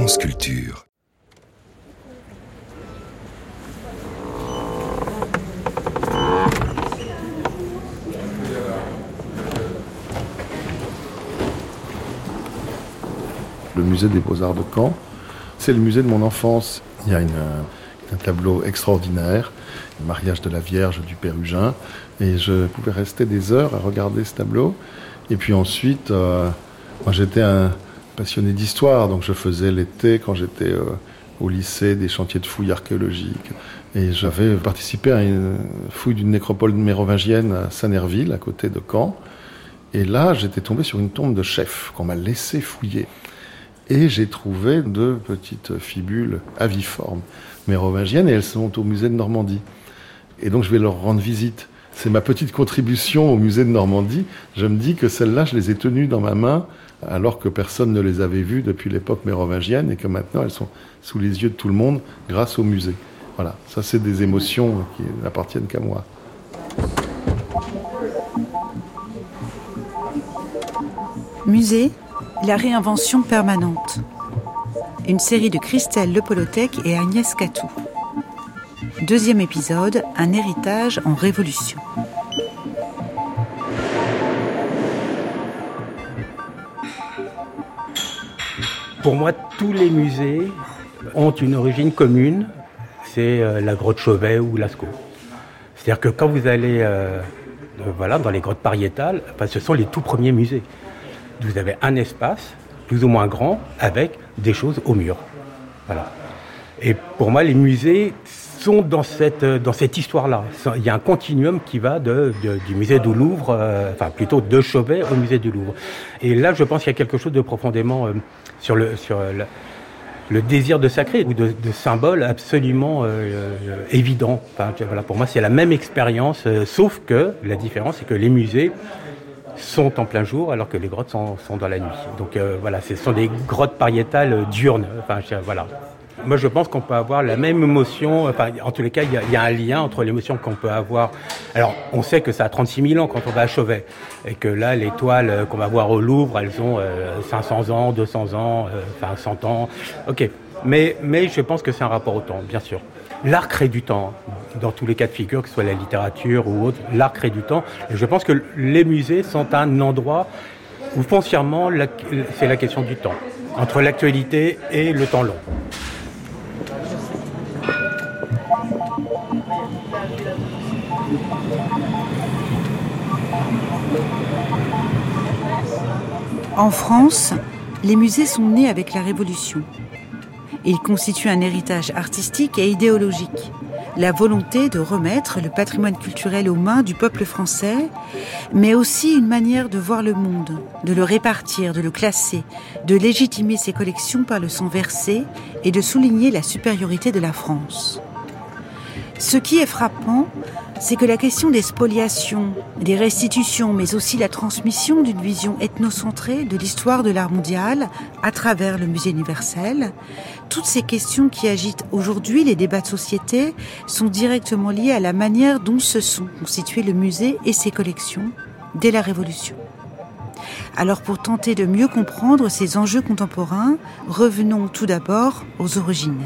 France Culture. Le musée des Beaux-Arts de Caen, c'est le musée de mon enfance. Il y a un tableau extraordinaire, le mariage de la Vierge du Pérugin, et je pouvais rester des heures à regarder ce tableau. Et puis ensuite, moi j'étais un passionné d'histoire, donc je faisais l'été, quand j'étais au lycée, des chantiers de fouilles archéologiques. Et j'avais participé à une fouille d'une nécropole mérovingienne à Sanerville, à côté de Caen. Et là, j'étais tombé sur une tombe de chef qu'on m'a laissé fouiller. Et j'ai trouvé 2 petites fibules aviformes mérovingiennes, et elles sont au musée de Normandie. Et donc je vais leur rendre visite. C'est ma petite contribution au musée de Normandie. Je me dis que celles-là, je les ai tenues dans ma main, alors que personne ne les avait vues depuis l'époque mérovingienne, et que maintenant elles sont sous les yeux de tout le monde grâce au musée. Voilà, ça c'est des émotions qui n'appartiennent qu'à moi. Musée, la réinvention permanente. Une série de Christelle Lepolotec et Agnès Catou. 2e épisode, un héritage en révolution. Pour moi, tous les musées ont une origine commune, c'est la grotte Chauvet ou Lascaux. C'est-à-dire que quand vous allez dans les grottes pariétales, ce sont les tout premiers musées. Vous avez un espace plus ou moins grand avec des choses au mur. Voilà. Et pour moi, les musées sont dans cette histoire-là. Il y a un continuum qui va du musée du Louvre, plutôt de Chauvet au musée du Louvre. Et là, je pense qu'il y a quelque chose de profondément sur le désir de sacré ou de symbole absolument évident. Pour moi, c'est la même expérience, sauf que la différence, c'est que les musées sont en plein jour alors que les grottes sont dans la nuit. Donc ce sont des grottes pariétales diurnes. Moi, je pense qu'on peut avoir la même émotion. En tous les cas, il y a un lien entre l'émotion qu'on peut avoir. Alors, on sait que ça a 36 000 ans quand on va à Chauvet. Et que là, les toiles qu'on va voir au Louvre, elles ont 500 ans, 200 ans, 100 ans. OK. Mais je pense que c'est un rapport au temps, bien sûr. L'art crée du temps, dans tous les cas de figure, que ce soit la littérature ou autre. L'art crée du temps. Et je pense que les musées sont un endroit où, foncièrement, c'est la question du temps. Entre l'actualité et le temps long. En France, les musées sont nés avec la Révolution. Ils constituent un héritage artistique et idéologique. La volonté de remettre le patrimoine culturel aux mains du peuple français, mais aussi une manière de voir le monde, de le répartir, de le classer, de légitimer ses collections par le sang versé et de souligner la supériorité de la France. Ce qui est frappant, c'est que la question des spoliations, des restitutions, mais aussi la transmission d'une vision ethnocentrée de l'histoire de l'art mondial à travers le musée universel, toutes ces questions qui agitent aujourd'hui les débats de société sont directement liées à la manière dont se sont constitués le musée et ses collections dès la Révolution. Alors pour tenter de mieux comprendre ces enjeux contemporains, revenons tout d'abord aux origines.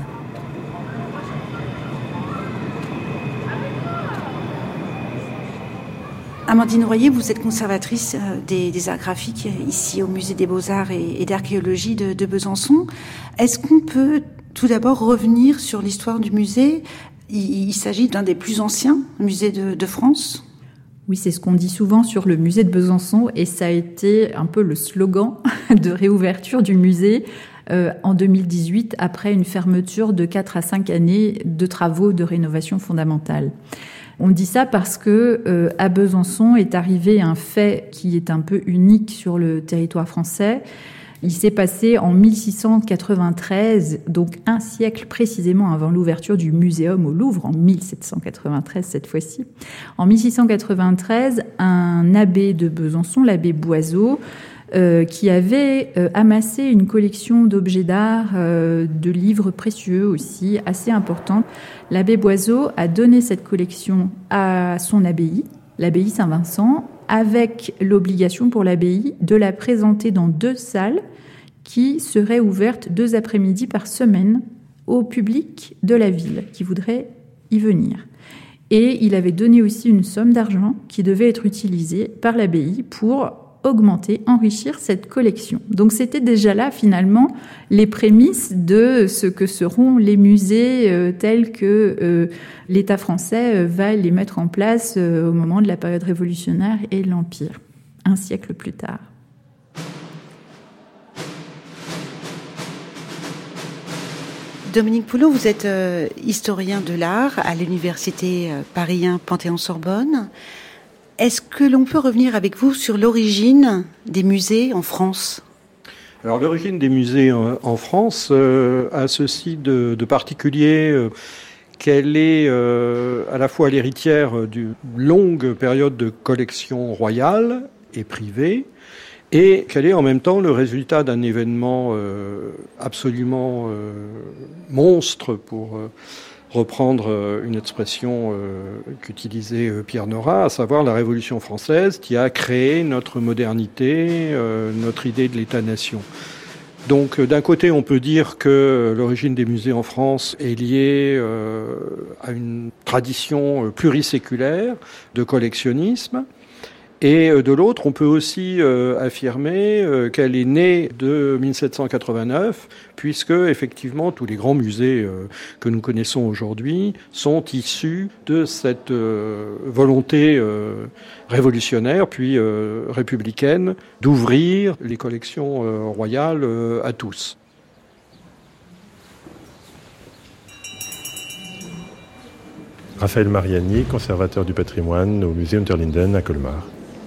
Amandine Royer, vous êtes conservatrice des arts graphiques ici au Musée des Beaux-Arts et d'Archéologie de Besançon. Est-ce qu'on peut tout d'abord revenir sur l'histoire du musée ? Il s'agit d'un des plus anciens musées de France. Oui, c'est ce qu'on dit souvent sur le musée de Besançon et ça a été un peu le slogan de réouverture du musée en 2018 après une fermeture de 4 à 5 années de travaux de rénovation fondamentale. On dit ça parce que à Besançon est arrivé un fait qui est un peu unique sur le territoire français. Il s'est passé en 1693, donc un siècle précisément avant l'ouverture du Muséum au Louvre, en 1793 cette fois-ci. En 1693, un abbé de Besançon, l'abbé Boiseau, qui avait amassé une collection d'objets d'art, de livres précieux aussi, assez importante. L'abbé Boiseau a donné cette collection à son abbaye, l'abbaye Saint-Vincent, avec l'obligation pour l'abbaye de la présenter dans 2 salles qui serait ouverte 2 après-midi par semaine au public de la ville qui voudrait y venir. Et il avait donné aussi une somme d'argent qui devait être utilisée par l'abbaye pour augmenter, enrichir cette collection. Donc c'était déjà là finalement les prémices de ce que seront les musées tels que l'État français va les mettre en place au moment de la période révolutionnaire et de l'Empire, un siècle plus tard. Dominique Poulot, vous êtes historien de l'art à l'université Paris 1 Panthéon-Sorbonne. Est-ce que l'on peut revenir avec vous sur l'origine des musées en France ? Alors l'origine des musées en France a ceci de particulier qu'elle est à la fois l'héritière d'une longue période de collection royale et privée, et qu'elle est en même temps le résultat d'un événement absolument monstre, pour reprendre une expression qu'utilisait Pierre Nora, à savoir la Révolution française, qui a créé notre modernité, notre idée de l'État-nation. Donc d'un côté, on peut dire que l'origine des musées en France est liée à une tradition pluriséculaire de collectionnisme. Et de l'autre, on peut aussi affirmer qu'elle est née de 1789, puisque effectivement tous les grands musées que nous connaissons aujourd'hui sont issus de cette volonté révolutionnaire puis républicaine d'ouvrir les collections royales à tous. Raphaël Mariani, conservateur du patrimoine au musée Unterlinden à Colmar.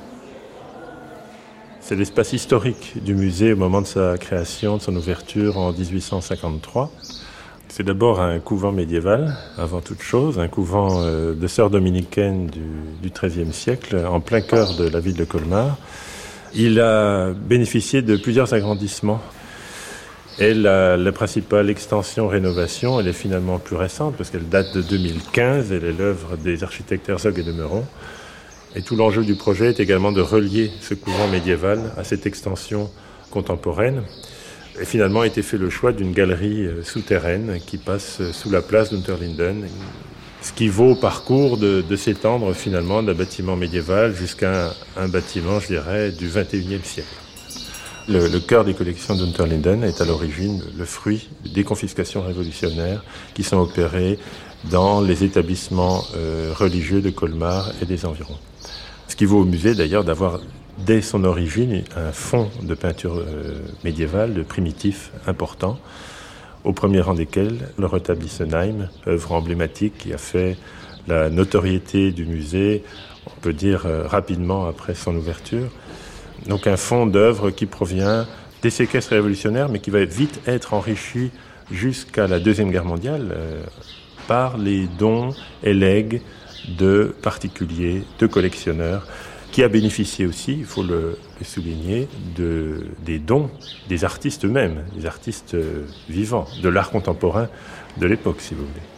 C'est l'espace historique du musée au moment de sa création, de son ouverture en 1853. C'est d'abord un couvent médiéval, avant toute chose, un couvent de sœurs dominicaines du XIIIe siècle, en plein cœur de la ville de Colmar. Il a bénéficié de plusieurs agrandissements. Et la principale extension, rénovation, elle est finalement plus récente, parce qu'elle date de 2015, elle est l'œuvre des architectes Herzog et de Meuron. Et tout l'enjeu du projet est également de relier ce couvent médiéval à cette extension contemporaine. Et finalement a été fait le choix d'une galerie souterraine qui passe sous la place d'Unterlinden, ce qui vaut au parcours de s'étendre finalement d'un bâtiment médiéval jusqu'à un bâtiment, je dirais, du XXIe siècle. Le cœur des collections d'Unterlinden est à l'origine le fruit des confiscations révolutionnaires qui sont opérées dans les établissements religieux de Colmar et des environs. Ce qui vaut au musée d'ailleurs d'avoir dès son origine un fonds de peinture médiévale, de primitif important, au premier rang desquels le retable d'Issenheim, œuvre emblématique qui a fait la notoriété du musée, on peut dire rapidement après son ouverture. Donc un fonds d'œuvres qui provient des séquestres révolutionnaires, mais qui va vite être enrichi jusqu'à la Deuxième Guerre mondiale par les dons et legs de particuliers, de collectionneurs, qui a bénéficié aussi, il faut le souligner, des dons des artistes eux-mêmes, des artistes vivants, de l'art contemporain de l'époque, si vous voulez.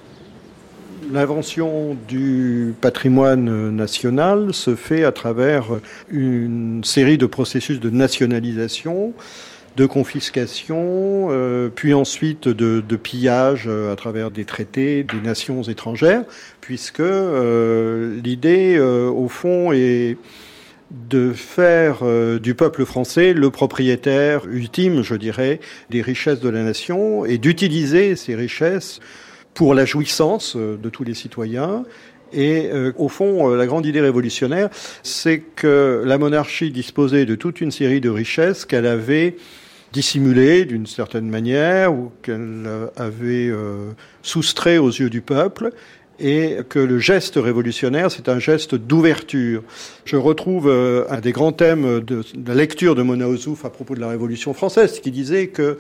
L'invention du patrimoine national se fait à travers une série de processus de nationalisation, de confiscation, puis ensuite de pillage à travers des traités des nations étrangères, puisque l'idée, au fond, est de faire du peuple français le propriétaire ultime, je dirais, des richesses de la nation, et d'utiliser ces richesses pour la jouissance de tous les citoyens. Et au fond, la grande idée révolutionnaire, c'est que la monarchie disposait de toute une série de richesses qu'elle avait dissimulées d'une certaine manière, ou qu'elle avait soustrait aux yeux du peuple, et que le geste révolutionnaire, c'est un geste d'ouverture. Je retrouve un des grands thèmes de la lecture de Mona Ozouf à propos de la Révolution française, qui disait que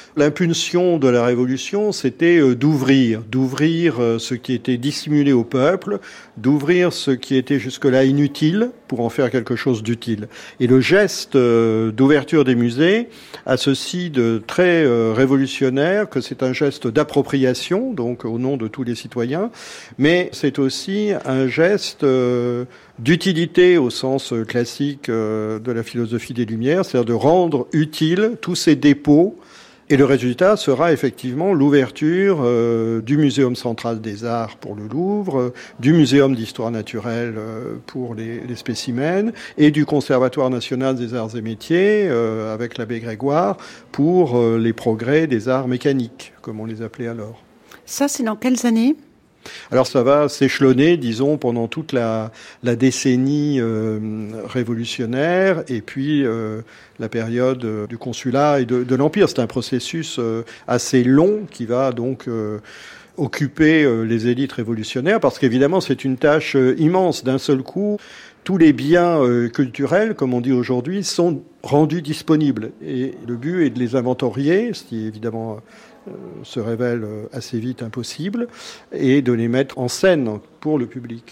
L'impulsion de la Révolution, c'était d'ouvrir ce qui était dissimulé au peuple, d'ouvrir ce qui était jusque-là inutile pour en faire quelque chose d'utile. Et le geste d'ouverture des musées a ceci de très révolutionnaire, que c'est un geste d'appropriation, donc au nom de tous les citoyens, mais c'est aussi un geste d'utilité au sens classique de la philosophie des Lumières, c'est-à-dire de rendre utile tous ces dépôts. Et le résultat sera effectivement l'ouverture du Muséum central des arts pour le Louvre, du Muséum d'histoire naturelle pour les spécimens, et du Conservatoire national des arts et métiers, avec l'abbé Grégoire, pour les progrès des arts mécaniques, comme on les appelait alors. Ça, c'est dans quelles années ? Alors ça va s'échelonner, disons, pendant toute la décennie révolutionnaire et puis la période du consulat et de l'Empire. C'est un processus assez long qui va donc occuper les élites révolutionnaires parce qu'évidemment c'est une tâche immense. D'un seul coup, tous les biens culturels, comme on dit aujourd'hui, sont rendus disponibles. Et le but est de les inventorier, ce qui évidemment se révèle assez vite impossible, et de les mettre en scène pour le public.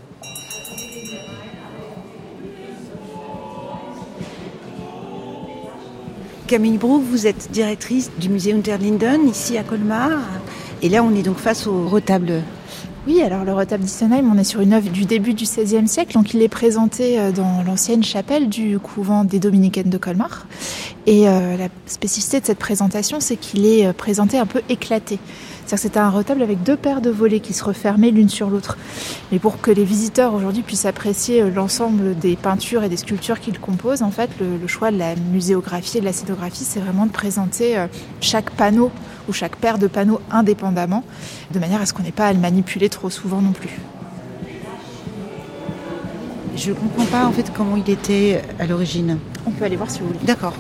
Camille Brou, vous êtes directrice du musée Unterlinden, ici à Colmar. Et là, on est donc face au retable. Oui, alors le retable d'Isenheim, on est sur une œuvre du début du XVIe siècle, donc il est présenté dans l'ancienne chapelle du couvent des Dominicaines de Colmar. Et la spécificité de cette présentation, c'est qu'il est présenté un peu éclaté. C'est-à-dire que c'est un retable avec 2 paires de volets qui se refermaient l'une sur l'autre. Mais pour que les visiteurs aujourd'hui puissent apprécier l'ensemble des peintures et des sculptures qu'il compose, en fait, le choix de la muséographie et de la scénographie, c'est vraiment de présenter chaque panneau ou chaque paire de panneaux indépendamment, de manière à ce qu'on n'ait pas à le manipuler trop souvent non plus. Je ne comprends pas en fait comment il était à l'origine. On peut aller voir si vous voulez. D'accord.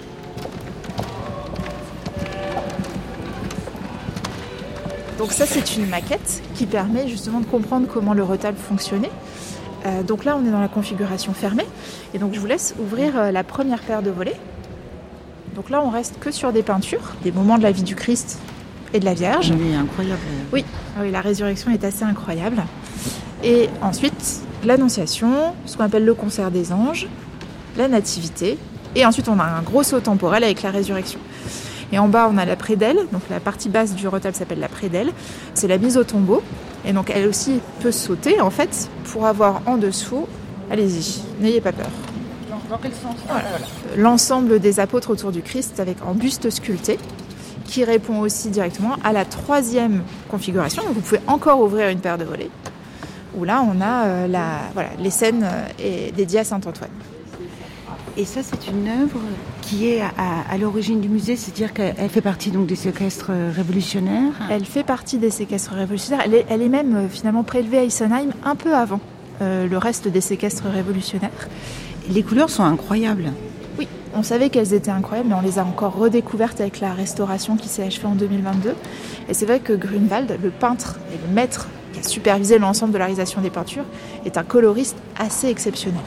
Donc ça, c'est une maquette qui permet justement de comprendre comment le retable fonctionnait. Donc là, on est dans la configuration fermée. Et donc, je vous laisse ouvrir la première paire de volets. Donc là, on reste que sur des peintures, des moments de la vie du Christ et de la Vierge. Oui, incroyable. Oui, la résurrection est assez incroyable. Et ensuite, l'Annonciation, ce qu'on appelle le concert des anges, la Nativité. Et ensuite, on a un gros saut temporel avec la résurrection. Et en bas, on a la prédelle. Donc la partie basse du retable s'appelle la prédelle. C'est la mise au tombeau. Et donc elle aussi peut sauter, en fait, pour avoir en dessous, allez-y, n'ayez pas peur. Dans quel sens ? Voilà. L'ensemble des apôtres autour du Christ avec en buste sculpté, qui répond aussi directement à la 3e configuration. Donc vous pouvez encore ouvrir une paire de volets, où là, on a les scènes dédiées à Saint-Antoine. Et ça, c'est une œuvre qui est à l'origine du musée, c'est-à-dire qu'elle fait partie donc des séquestres révolutionnaires. Elle fait partie des séquestres révolutionnaires. Elle est même finalement prélevée à Isenheim un peu avant le reste des séquestres révolutionnaires. Les couleurs sont incroyables. Oui, on savait qu'elles étaient incroyables, mais on les a encore redécouvertes avec la restauration qui s'est achevée en 2022. Et c'est vrai que Grunewald, le peintre et le maître qui a supervisé l'ensemble de la réalisation des peintures, est un coloriste assez exceptionnel.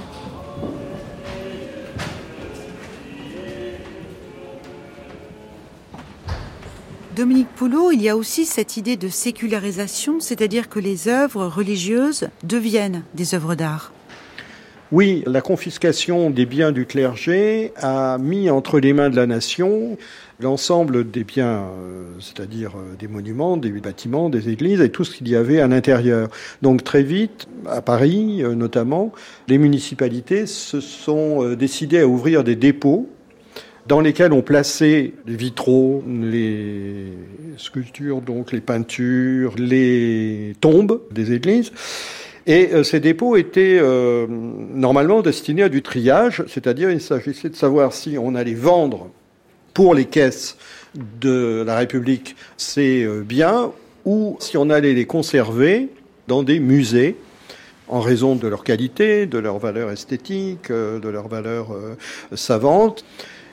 Dominique Poulot, il y a aussi cette idée de sécularisation, c'est-à-dire que les œuvres religieuses deviennent des œuvres d'art. Oui, la confiscation des biens du clergé a mis entre les mains de la nation l'ensemble des biens, c'est-à-dire des monuments, des bâtiments, des églises et tout ce qu'il y avait à l'intérieur. Donc très vite, à Paris notamment, les municipalités se sont décidées à ouvrir des dépôts dans lesquels on plaçait les vitraux, les sculptures, donc les peintures, les tombes des églises. Et ces dépôts étaient normalement destinés à du triage, c'est-à-dire il s'agissait de savoir si on allait vendre pour les caisses de la République ces biens ou si on allait les conserver dans des musées en raison de leur qualité, de leur valeur esthétique, de leur valeur savante.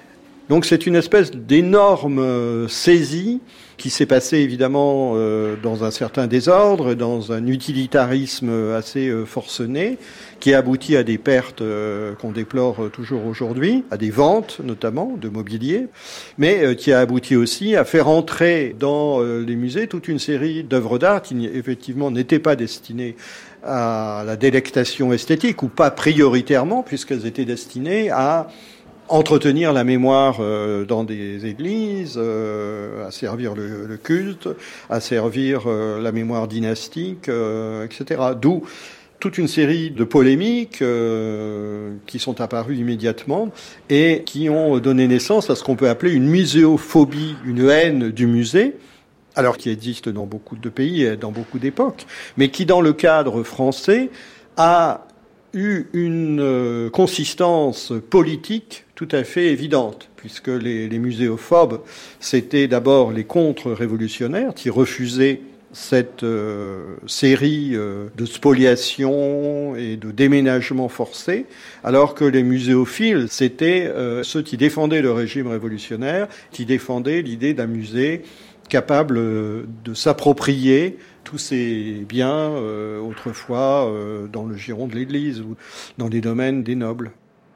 Donc c'est une espèce d'énorme saisie qui s'est passée évidemment dans un certain désordre, dans un utilitarisme assez forcené, qui a abouti à des pertes qu'on déplore toujours aujourd'hui, à des ventes notamment de mobilier, mais qui a abouti aussi à faire entrer dans les musées toute une série d'œuvres d'art qui effectivement n'étaient pas destinées à la délectation esthétique, ou pas prioritairement, puisqu'elles étaient destinées à entretenir la mémoire dans des églises, à servir le culte, à servir la mémoire dynastique, etc. D'où toute une série de polémiques qui sont apparues immédiatement et qui ont donné naissance à ce qu'on peut appeler une muséophobie, une haine du musée, alors qui existe dans beaucoup de pays et dans beaucoup d'époques, mais qui, dans le cadre français, a eu une consistance politique tout à fait évidente, puisque les muséophobes, c'était d'abord les contre-révolutionnaires qui refusaient cette série de spoliations et de déménagements forcés, alors que les muséophiles, c'était ceux qui défendaient le régime révolutionnaire, qui défendaient l'idée d'un musée capable de s'approprier tous ces biens autrefois dans le giron de l'Église ou dans les domaines des nobles.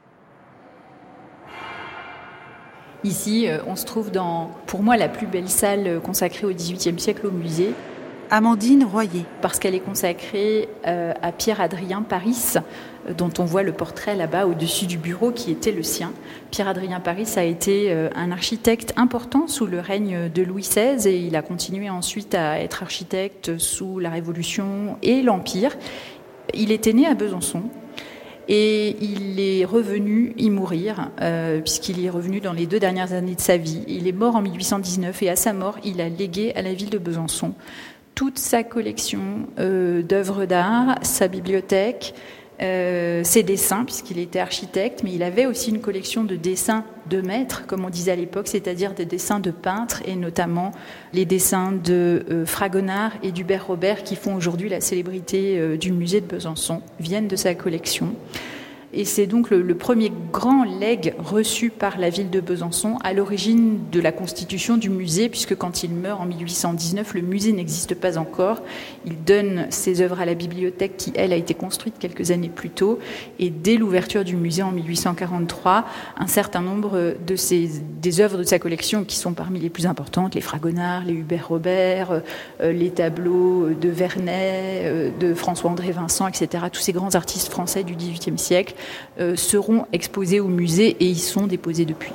Ici, on se trouve dans, pour moi, la plus belle salle consacrée au XVIIIe siècle au musée. Amandine Royer. Parce qu'elle est consacrée à Pierre-Adrien Paris, dont on voit le portrait là-bas au-dessus du bureau qui était le sien. Pierre-Adrien Paris a été un architecte important sous le règne de Louis XVI et il a continué ensuite à être architecte sous la Révolution et l'Empire. Il était né à Besançon. Et il est revenu y mourir, puisqu'il y est revenu dans les 2 dernières années de sa vie. Il est mort en 1819 et à sa mort, il a légué à la ville de Besançon toute sa collection d'œuvres d'art, sa bibliothèque, ses dessins, puisqu'il était architecte, mais il avait aussi une collection de dessins de maîtres, comme on disait à l'époque, c'est-à-dire des dessins de peintres, et notamment les dessins de Fragonard et d'Hubert Robert, qui font aujourd'hui la célébrité du musée de Besançon, viennent de sa collection. Et c'est donc le premier grand legs reçu par la ville de Besançon à l'origine de la constitution du musée, puisque quand il meurt en 1819, le musée n'existe pas encore. Il donne ses œuvres à la bibliothèque qui, elle, a été construite quelques années plus tôt. Et dès l'ouverture du musée en 1843, un certain nombre des œuvres de sa collection, qui sont parmi les plus importantes, les Fragonard, les Hubert Robert, les tableaux de Vernet, de François-André Vincent, etc., tous ces grands artistes français du XVIIIe siècle, seront exposés au musée et y sont déposés depuis.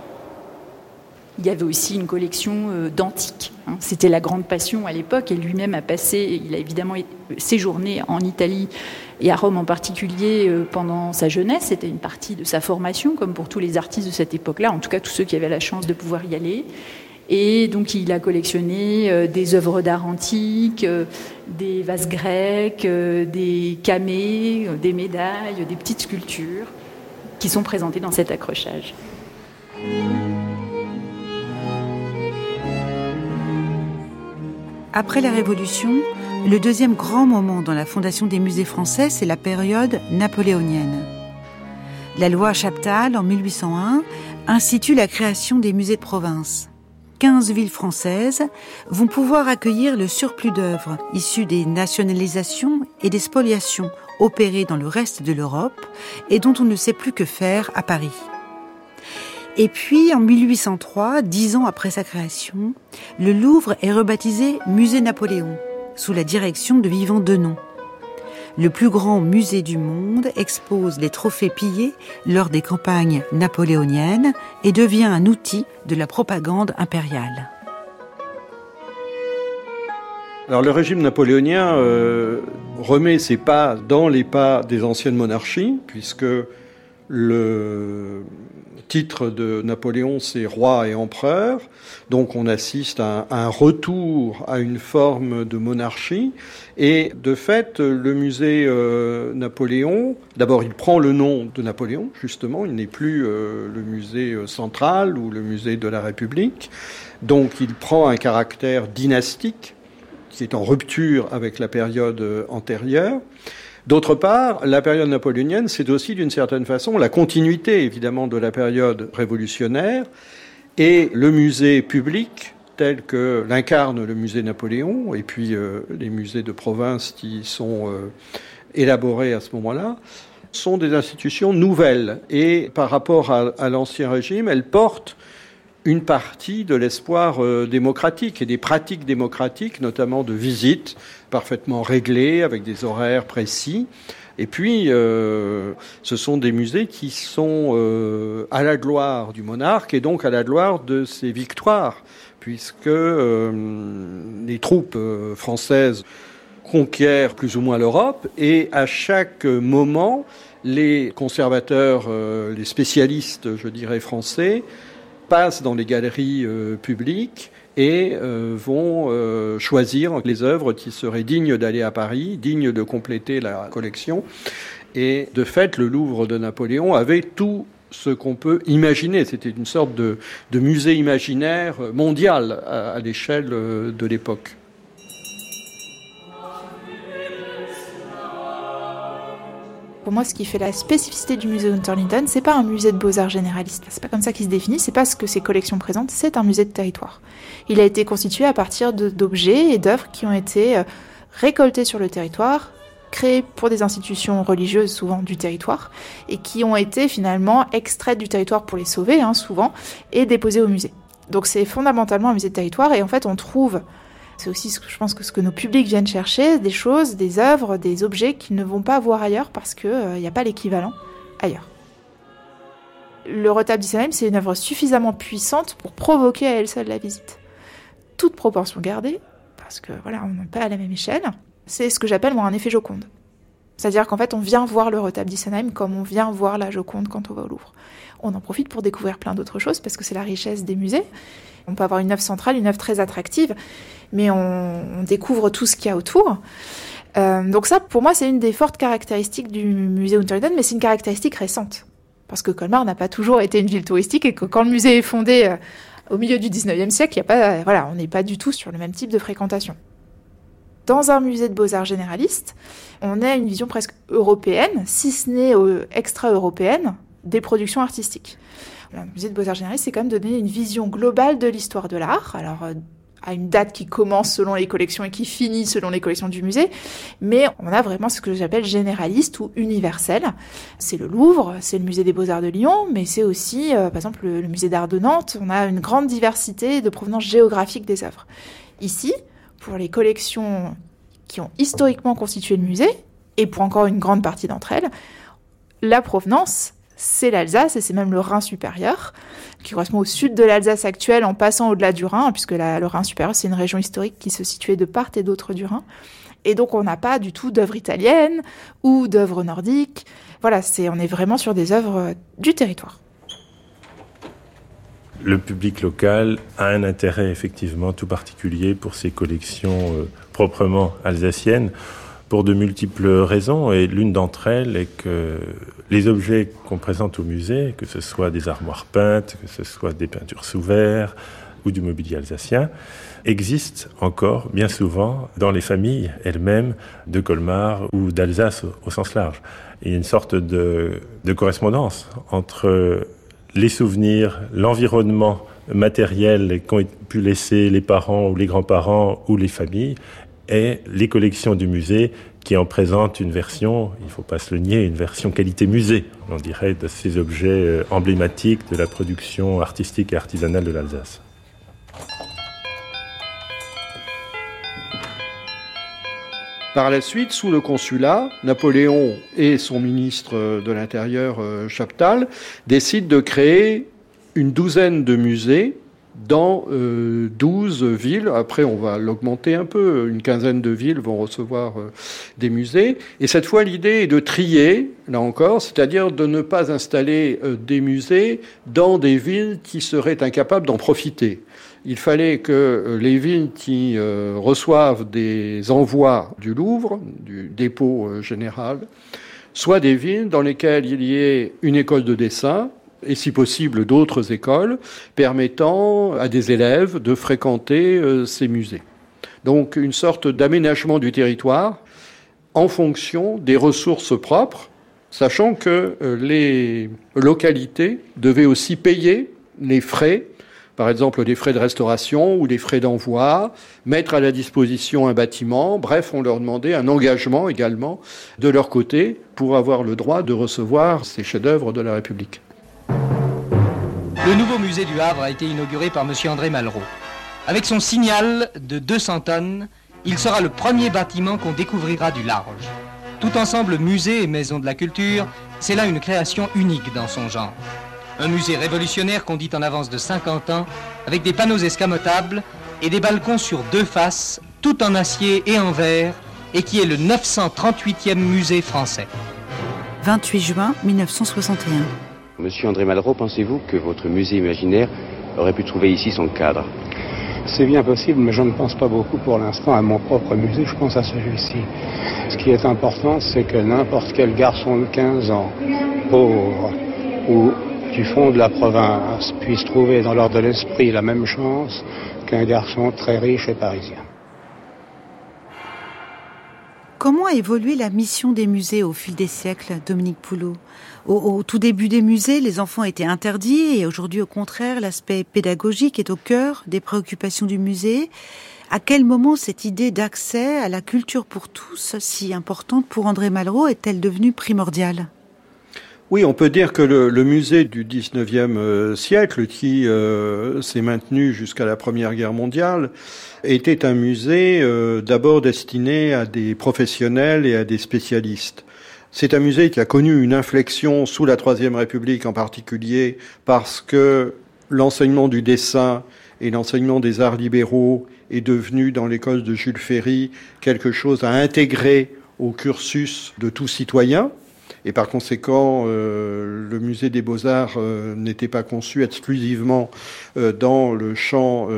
Il y avait aussi une collection d'antiques. C'était la grande passion à l'époque et lui-même il a évidemment séjourné en Italie et à Rome en particulier pendant sa jeunesse. C'était une partie de sa formation, comme pour tous les artistes de cette époque-là, en tout cas tous ceux qui avaient la chance de pouvoir y aller. Et donc il a collectionné des œuvres d'art antiques, des vases grecs, des camées, des médailles, des petites sculptures qui sont présentées dans cet accrochage. Après la Révolution, le deuxième grand moment dans la fondation des musées français, c'est la période napoléonienne. La loi Chaptal, en 1801, institue la création des musées de province. 15 villes françaises vont pouvoir accueillir le surplus d'œuvres issues des nationalisations et des spoliations opérées dans le reste de l'Europe et dont on ne sait plus que faire à Paris. Et puis, en 1803, 10 ans après sa création, le Louvre est rebaptisé Musée Napoléon, sous la direction de Vivant Denon. Le plus grand musée du monde expose les trophées pillés lors des campagnes napoléoniennes et devient un outil de la propagande impériale. Alors le régime napoléonien remet ses pas dans les pas des anciennes monarchies, puisque le titre de Napoléon, c'est roi et empereur. Donc on assiste à un retour à une forme de monarchie. Et de fait, le musée Napoléon, d'abord il prend le nom de Napoléon, justement. Il n'est plus le musée central ou le musée de la République. Donc il prend un caractère dynastique qui est en rupture avec la période antérieure. D'autre part, la période napoléonienne, c'est aussi d'une certaine façon la continuité évidemment de la période révolutionnaire, et le musée public tel que l'incarne le musée Napoléon et puis les musées de province qui sont élaborés à ce moment-là sont des institutions nouvelles, et par rapport à l'Ancien Régime, elles portent une partie de l'espoir démocratique et des pratiques démocratiques, notamment de visites parfaitement réglées avec des horaires précis. Et puis, ce sont des musées qui sont à la gloire du monarque et donc à la gloire de ses victoires, puisque les troupes françaises conquièrent plus ou moins l'Europe, et à chaque moment, les conservateurs, les spécialistes, je dirais, français, passent dans les galeries publiques et vont choisir les œuvres qui seraient dignes d'aller à Paris, dignes de compléter la collection. Et de fait, le Louvre de Napoléon avait tout ce qu'on peut imaginer. C'était une sorte de musée imaginaire mondial à l'échelle de l'époque. Pour moi, ce qui fait la spécificité du musée Unterlinden, c'est pas un musée de beaux-arts généraliste. C'est pas comme ça qu'il se définit, c'est pas ce que ses collections présentent, c'est un musée de territoire. Il a été constitué à partir d'objets et d'œuvres qui ont été récoltés sur le territoire, créés pour des institutions religieuses, souvent du territoire, et qui ont été finalement extraits du territoire pour les sauver, souvent, et déposés au musée. Donc c'est fondamentalement un musée de territoire, et en fait on trouve... C'est aussi, je pense, que ce que nos publics viennent chercher, des choses, des œuvres, des objets qu'ils ne vont pas voir ailleurs parce qu'il n'y a pas l'équivalent ailleurs. Le retable d'Issenheim, c'est une œuvre suffisamment puissante pour provoquer à elle seule la visite. Toute proportion gardée, parce que voilà, on n'est pas à la même échelle. C'est ce que j'appelle moi un effet Joconde. C'est-à-dire qu'en fait, on vient voir le retable d'Issenheim comme on vient voir la Joconde quand on va au Louvre. On en profite pour découvrir plein d'autres choses parce que c'est la richesse des musées. On peut avoir une œuvre centrale, une œuvre très attractive, mais on découvre tout ce qu'il y a autour. Donc ça, pour moi, c'est une des fortes caractéristiques du musée Unterlinden, mais c'est une caractéristique récente. Parce que Colmar n'a pas toujours été une ville touristique et que quand le musée est fondé au milieu du 19e siècle, on n'est pas du tout sur le même type de fréquentation. Dans un musée de beaux-arts généraliste, on a une vision presque européenne, si ce n'est extra-européenne, des productions artistiques. Le musée de beaux-arts généralistes, c'est quand même donner une vision globale de l'histoire de l'art, alors à une date qui commence selon les collections et qui finit selon les collections du musée, mais on a vraiment ce que j'appelle généraliste ou universel. C'est le Louvre, c'est le musée des Beaux-Arts de Lyon, mais c'est aussi, par exemple, le musée d'art de Nantes. On a une grande diversité de provenance géographique des œuvres. Ici, pour les collections qui ont historiquement constitué le musée, et pour encore une grande partie d'entre elles, la provenance, c'est l'Alsace, et c'est même le Rhin supérieur, qui correspond au sud de l'Alsace actuelle en passant au-delà du Rhin, puisque le Rhin supérieur, c'est une région historique qui se situait de part et d'autre du Rhin. Et donc, on n'a pas du tout d'œuvres italiennes ou d'œuvres nordiques. Voilà, on est vraiment sur des œuvres du territoire. Le public local a un intérêt effectivement tout particulier pour ces collections proprement alsaciennes, pour de multiples raisons, et l'une d'entre elles est que les objets qu'on présente au musée, que ce soit des armoires peintes, que ce soit des peintures sous verre ou du mobilier alsacien, existent encore bien souvent dans les familles elles-mêmes de Colmar ou d'Alsace au sens large. Il y a une sorte de correspondance entre les souvenirs, l'environnement matériel qu'ont pu laisser les parents ou les grands-parents ou les familles, et les collections du musée qui en présentent une version, il ne faut pas se le nier, une version qualité musée, on dirait, de ces objets emblématiques de la production artistique et artisanale de l'Alsace. Par la suite, sous le Consulat, Napoléon et son ministre de l'Intérieur, Chaptal, décident de créer une douzaine de musées dans 12 villes. Après, on va l'augmenter un peu. Une quinzaine de villes vont recevoir des musées. Et cette fois, l'idée est de trier, là encore, c'est-à-dire de ne pas installer des musées dans des villes qui seraient incapables d'en profiter. Il fallait que les villes qui reçoivent des envois du Louvre, du dépôt général, soient des villes dans lesquelles il y ait une école de dessin, et si possible d'autres écoles, permettant à des élèves de fréquenter ces musées. Donc une sorte d'aménagement du territoire en fonction des ressources propres, sachant que les localités devaient aussi payer les frais, par exemple des frais de restauration ou des frais d'envoi, mettre à la disposition un bâtiment. Bref, on leur demandait un engagement également de leur côté pour avoir le droit de recevoir ces chefs-d'œuvre de la République. Le nouveau musée du Havre a été inauguré par M. André Malraux. Avec son signal de 200 tonnes, il sera le premier bâtiment qu'on découvrira du large. Tout ensemble musée et maison de la culture, c'est là une création unique dans son genre. Un musée révolutionnaire qu'on dit en avance de 50 ans, avec des panneaux escamotables et des balcons sur 2 faces, tout en acier et en verre, et qui est le 938e musée français. 28 juin 1961. Monsieur André Malraux, pensez-vous que votre musée imaginaire aurait pu trouver ici son cadre ? C'est bien possible, mais je ne pense pas beaucoup pour l'instant à mon propre musée, je pense à celui-ci. Ce qui est important, c'est que n'importe quel garçon de 15 ans, pauvre, ou du fond de la province, puisse trouver dans l'ordre de l'esprit la même chance qu'un garçon très riche et parisien. Comment a évolué la mission des musées au fil des siècles, Dominique Poulot ? Au tout début des musées, les enfants étaient interdits et aujourd'hui, au contraire, l'aspect pédagogique est au cœur des préoccupations du musée. À quel moment cette idée d'accès à la culture pour tous, si importante pour André Malraux, est-elle devenue primordiale ? Oui, on peut dire que le musée du 19e siècle, qui s'est maintenu jusqu'à la Première Guerre mondiale, était un musée d'abord destiné à des professionnels et à des spécialistes. C'est un musée qui a connu une inflexion sous la Troisième République en particulier parce que l'enseignement du dessin et l'enseignement des arts libéraux est devenu dans l'école de Jules Ferry quelque chose à intégrer au cursus de tout citoyen. Et par conséquent, le musée des Beaux-Arts n'était pas conçu exclusivement dans le champ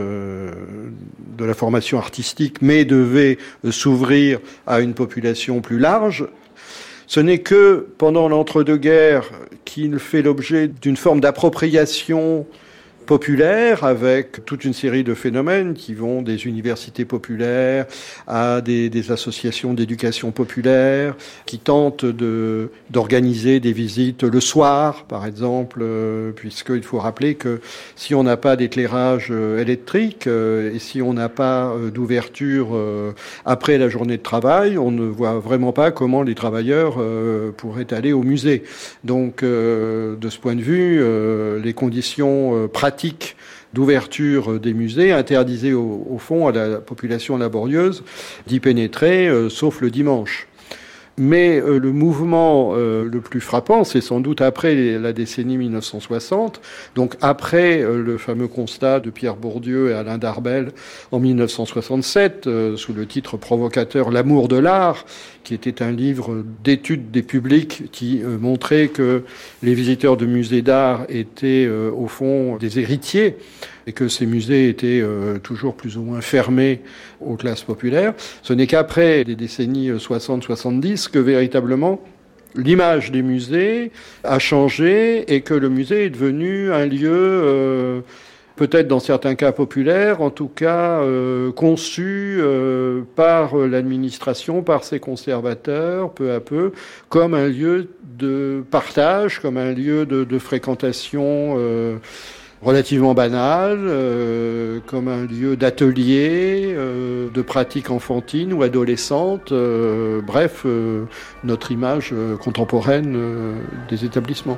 de la formation artistique, mais devait s'ouvrir à une population plus large. Ce n'est que pendant l'entre-deux-guerres qu'il fait l'objet d'une forme d'appropriation populaire avec toute une série de phénomènes qui vont des universités populaires à des associations d'éducation populaire qui tentent d'organiser des visites le soir, par exemple, puisqu'il faut rappeler que si on n'a pas d'éclairage électrique et si on n'a pas d'ouverture après la journée de travail, on ne voit vraiment pas comment les travailleurs pourraient aller au musée. Donc, de ce point de vue, les conditions pratiques d'ouverture des musées interdisaient au fond à la population laborieuse d'y pénétrer, sauf le dimanche. Mais le mouvement le plus frappant, c'est sans doute après la décennie 1960, donc après le fameux constat de Pierre Bourdieu et Alain Darbel en 1967, sous le titre provocateur « L'amour de l'art », qui était un livre d'études des publics qui montrait que les visiteurs de musées d'art étaient au fond des héritiers et que ces musées étaient toujours plus ou moins fermés aux classes populaires. Ce n'est qu'après les décennies 60-70 que véritablement l'image des musées a changé et que le musée est devenu un lieu peut-être dans certains cas populaire, en tout cas conçu par l'administration, par ses conservateurs, peu à peu, comme un lieu de partage, comme un lieu de fréquentation relativement banal, comme un lieu d'atelier, de pratique enfantine ou adolescente, bref, notre image contemporaine des établissements.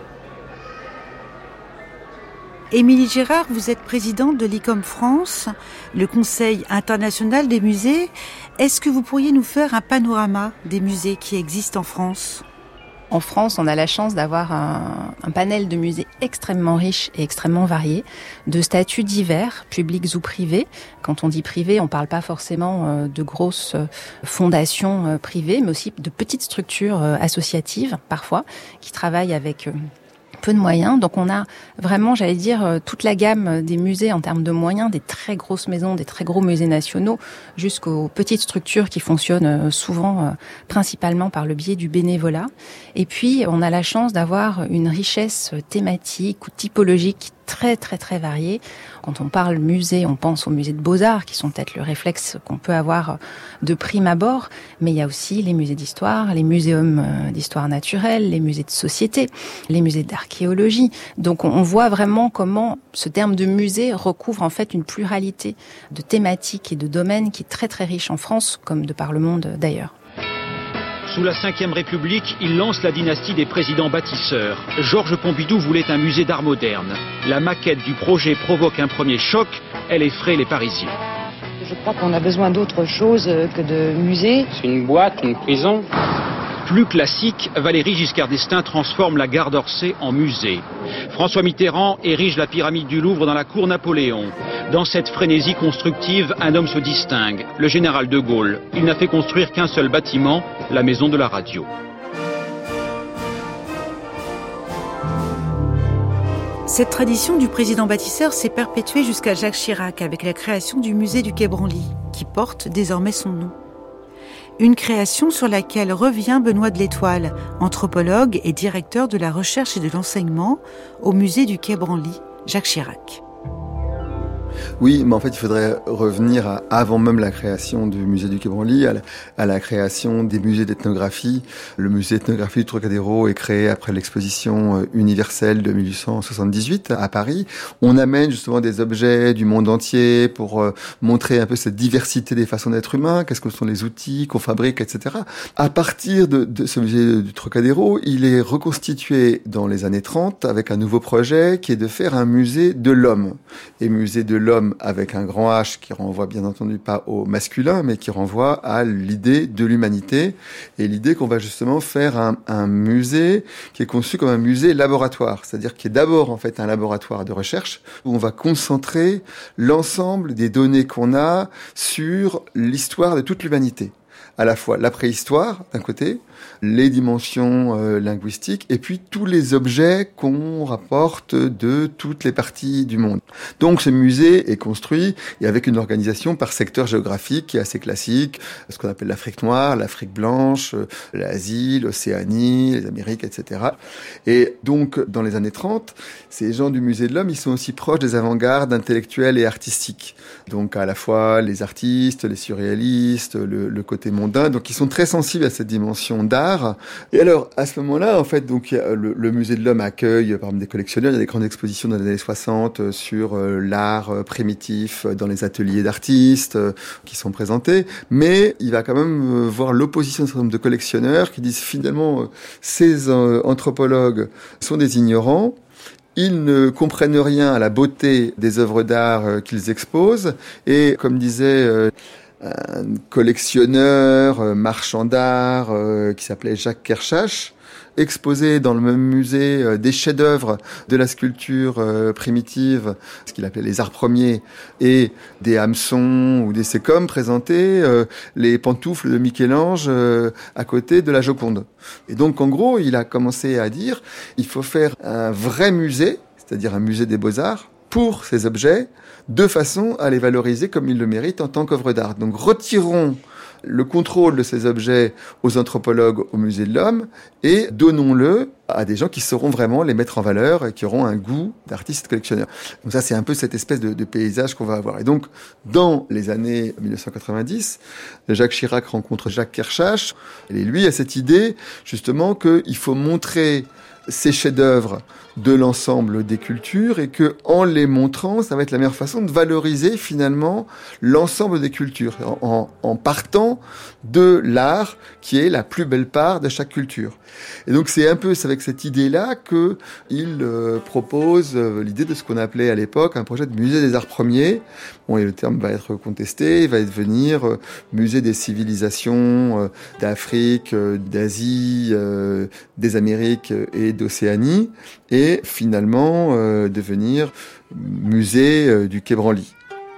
Émilie Gérard, vous êtes présidente de l'ICOM France, le Conseil international des musées. Est-ce que vous pourriez nous faire un panorama des musées qui existent en France ? En France, on a la chance d'avoir un panel de musées extrêmement riche et extrêmement varié, de statuts divers, publics ou privés. Quand on dit privé, on ne parle pas forcément de grosses fondations privées, mais aussi de petites structures associatives, parfois, qui travaillent avec peu de moyens. Donc on a vraiment, j'allais dire, toute la gamme des musées en termes de moyens, des très grosses maisons, des très gros musées nationaux, jusqu'aux petites structures qui fonctionnent souvent principalement par le biais du bénévolat. Et puis on a la chance d'avoir une richesse thématique ou typologique très très très variés. Quand on parle musée, on pense aux musées de beaux-arts, qui sont peut-être le réflexe qu'on peut avoir de prime abord, mais il y a aussi les musées d'histoire, les muséums d'histoire naturelle, les musées de société, les musées d'archéologie. Donc on voit vraiment comment ce terme de musée recouvre en fait une pluralité de thématiques et de domaines qui est très très riche en France, comme de par le monde d'ailleurs. Sous la Ve République, il lance la dynastie des présidents bâtisseurs. Georges Pompidou voulait un musée d'art moderne. La maquette du projet provoque un premier choc, elle effraie les Parisiens. Je crois qu'on a besoin d'autre chose que de musée. C'est une boîte, une prison. Plus classique, Valéry Giscard d'Estaing transforme la gare d'Orsay en musée. François Mitterrand érige la pyramide du Louvre dans la cour Napoléon. Dans cette frénésie constructive, un homme se distingue, le général de Gaulle. Il n'a fait construire qu'un seul bâtiment, la maison de la radio. Cette tradition du président bâtisseur s'est perpétuée jusqu'à Jacques Chirac avec la création du musée du Quai Branly, qui porte désormais son nom. Une création sur laquelle revient Benoît de l'Étoile, anthropologue et directeur de la recherche et de l'enseignement au musée du Quai Branly, Jacques Chirac. Oui, mais en fait, il faudrait revenir à avant même la création du musée du Quai Branly, à la création des musées d'ethnographie. Le musée d'ethnographie du Trocadéro est créé après l'exposition universelle de 1878 à Paris. On amène justement des objets du monde entier pour montrer un peu cette diversité des façons d'être humain, qu'est-ce que sont les outils qu'on fabrique, etc. À partir de ce musée du Trocadéro, il est reconstitué dans les années 30 avec un nouveau projet qui est de faire un musée de l'homme. Et musée de l'homme avec un grand H qui renvoie bien entendu pas au masculin, mais qui renvoie à l'idée de l'humanité et l'idée qu'on va justement faire un musée qui est conçu comme un musée laboratoire, c'est-à-dire qui est d'abord en fait un laboratoire de recherche où on va concentrer l'ensemble des données qu'on a sur l'histoire de toute l'humanité. À la fois la préhistoire, d'un côté, les dimensions linguistiques, et puis tous les objets qu'on rapporte de toutes les parties du monde. Donc ce musée est construit et avec une organisation par secteur géographique qui est assez classique, ce qu'on appelle l'Afrique noire, l'Afrique blanche, l'Asie, l'Océanie, les Amériques, etc. Et donc dans les années 30, ces gens du musée de l'homme, ils sont aussi proches des avant-gardes intellectuelles et artistiques. Donc à la fois les artistes, les surréalistes, le côté mondain, donc ils sont très sensibles à cette dimension d'art. Et alors, à ce moment-là, en fait, donc, le musée de l'homme accueille, par exemple, des collectionneurs. Il y a des grandes expositions dans les années 60 sur l'art primitif dans les ateliers d'artistes qui sont présentés. Mais il va quand même voir l'opposition d'un certain nombre de collectionneurs qui disent finalement, ces anthropologues sont des ignorants. Ils ne comprennent rien à la beauté des œuvres d'art qu'ils exposent. Et comme disait un collectionneur, marchand d'art, qui s'appelait Jacques Kershach, exposé dans le même musée des chefs-d'œuvre de la sculpture primitive, ce qu'il appelait les arts premiers, et des hameçons ou des sécoms présentés, les pantoufles de Michel-Ange à côté de la Joconde. Et donc, en gros, il a commencé à dire, il faut faire un vrai musée, c'est-à-dire un musée des beaux-arts, pour ces objets, de façon à les valoriser comme ils le méritent en tant qu'œuvre d'art. Donc retirons le contrôle de ces objets aux anthropologues au musée de l'homme et donnons-le à des gens qui sauront vraiment les mettre en valeur et qui auront un goût d'artiste collectionneur. Donc ça, c'est un peu cette espèce de paysage qu'on va avoir. Et donc, dans les années 1990, Jacques Chirac rencontre Jacques Kershach et lui a cette idée justement qu'il faut montrer ces chefs-d'œuvre de l'ensemble des cultures et que, en les montrant, ça va être la meilleure façon de valoriser finalement l'ensemble des cultures en partant de l'art qui est la plus belle part de chaque culture. Et donc c'est un peu avec cette idée-là que il propose l'idée de ce qu'on appelait à l'époque un projet de musée des arts premiers. Bon, et le terme va être contesté, il va devenir musée des civilisations d'Afrique, d'Asie, des Amériques et d'Océanie, et finalement devenir musée du Quai Branly.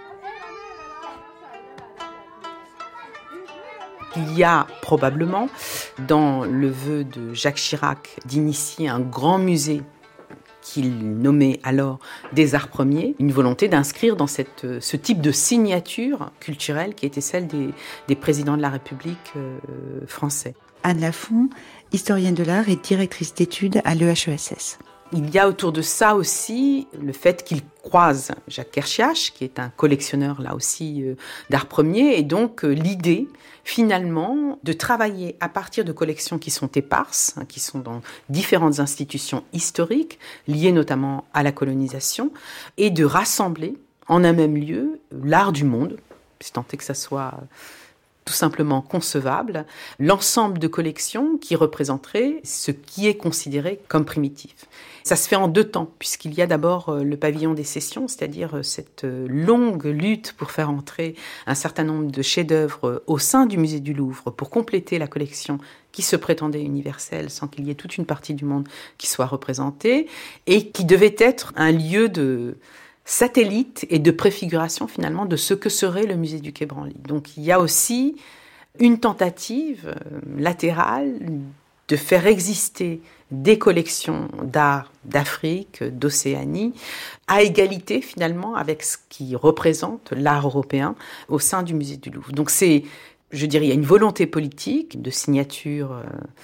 Il y a probablement, dans le vœu de Jacques Chirac, d'initier un grand musée qu'il nommait alors des arts premiers, une volonté d'inscrire dans ce type de signature culturelle qui était celle des présidents de la République français. Anne Lafont, historienne de l'art et directrice d'études à l'EHESS. Il y a autour de ça aussi le fait qu'il croise Jacques Kerchiach, qui est un collectionneur là aussi d'art premier, et donc l'idée finalement de travailler à partir de collections qui sont éparses, qui sont dans différentes institutions historiques, liées notamment à la colonisation, et de rassembler en un même lieu l'art du monde, si tant est que ça soit tout simplement concevable, l'ensemble de collections qui représenteraient ce qui est considéré comme primitif. Ça se fait en 2 temps, puisqu'il y a d'abord le pavillon des sessions, c'est-à-dire cette longue lutte pour faire entrer un certain nombre de chefs-d'œuvre au sein du musée du Louvre pour compléter la collection qui se prétendait universelle sans qu'il y ait toute une partie du monde qui soit représentée et qui devait être un lieu de satellite et de préfiguration finalement de ce que serait le musée du Quai Branly. Donc il y a aussi une tentative latérale de faire exister des collections d'art d'Afrique, d'Océanie, à égalité finalement avec ce qui représente l'art européen au sein du musée du Louvre. Donc je dirais, il y a une volonté politique de signature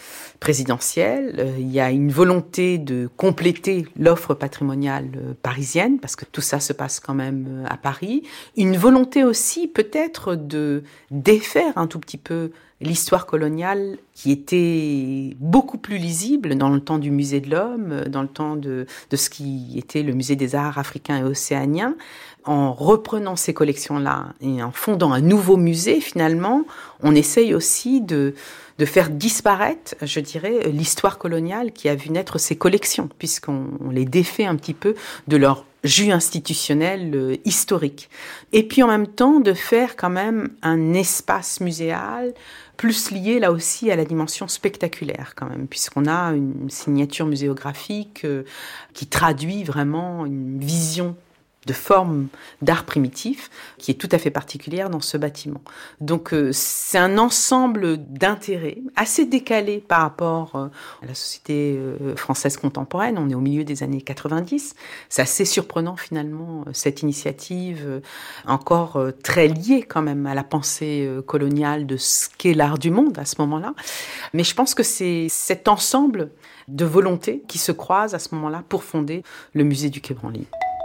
présidentielle, il y a une volonté de compléter l'offre patrimoniale parisienne, parce que tout ça se passe quand même à Paris, une volonté aussi peut-être de défaire un tout petit peu l'histoire coloniale qui était beaucoup plus lisible dans le temps du musée de l'homme, dans le temps de ce qui était le musée des arts africains et océaniens. En reprenant ces collections-là et en fondant un nouveau musée, finalement, on essaye aussi de faire disparaître, je dirais, l'histoire coloniale qui a vu naître ces collections, puisqu'on les défait un petit peu de leur jus institutionnel historique. Et puis en même temps, de faire quand même un espace muséal plus lié là aussi à la dimension spectaculaire quand même, puisqu'on a une signature muséographique qui traduit vraiment une vision de forme d'art primitif qui est tout à fait particulière dans ce bâtiment. Donc c'est un ensemble d'intérêts assez décalés par rapport à la société française contemporaine. On est au milieu des années 90. C'est assez surprenant finalement cette initiative encore très liée quand même à la pensée coloniale de ce qu'est l'art du monde à ce moment-là. Mais je pense que c'est cet ensemble de volontés qui se croisent à ce moment-là pour fonder le musée du Quai Branly.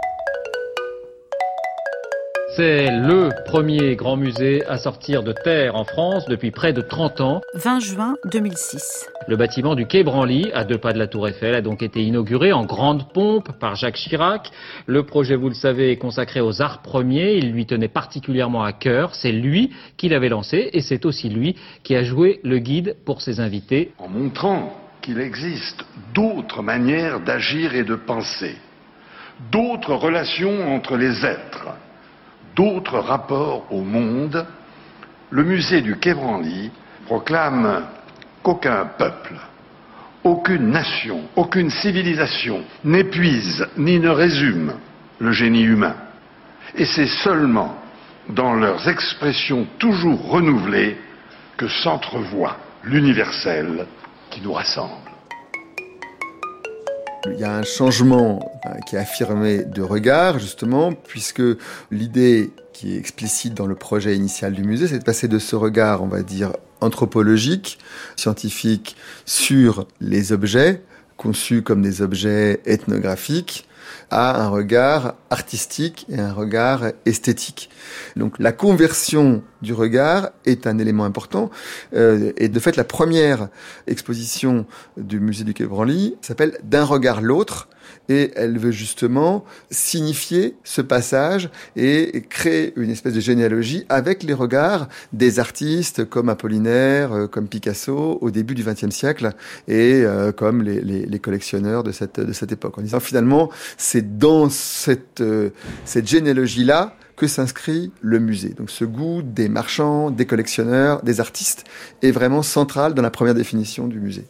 C'est le premier grand musée à sortir de terre en France depuis près de 30 ans. 20 juin 2006. Le bâtiment du Quai Branly, à 2 pas de la Tour Eiffel, a donc été inauguré en grande pompe par Jacques Chirac. Le projet, vous le savez, est consacré aux arts premiers. Il lui tenait particulièrement à cœur. C'est lui qui l'avait lancé et c'est aussi lui qui a joué le guide pour ses invités. En montrant qu'il existe d'autres manières d'agir et de penser, d'autres relations entre les êtres, d'autres rapports au monde, le musée du Quai Branly proclame qu'aucun peuple, aucune nation, aucune civilisation n'épuise ni ne résume le génie humain. Et c'est seulement dans leurs expressions toujours renouvelées que s'entrevoit l'universel qui nous rassemble. Il y a un changement qui est affirmé de regard, justement, puisque l'idée qui est explicite dans le projet initial du musée, c'est de passer de ce regard, on va dire, anthropologique, scientifique, sur les objets, conçus comme des objets ethnographiques, à un regard artistique et un regard esthétique. Donc la conversion du regard est un élément important. Et de fait, la première exposition du musée du Quai Branly s'appelle « D'un regard l'autre ». Et elle veut justement signifier ce passage et créer une espèce de généalogie avec les regards des artistes comme Apollinaire, comme Picasso au début du XXe siècle et comme les collectionneurs de cette époque. En disant finalement, c'est dans cette généalogie-là que s'inscrit le musée. Donc ce goût des marchands, des collectionneurs, des artistes est vraiment central dans la première définition du musée.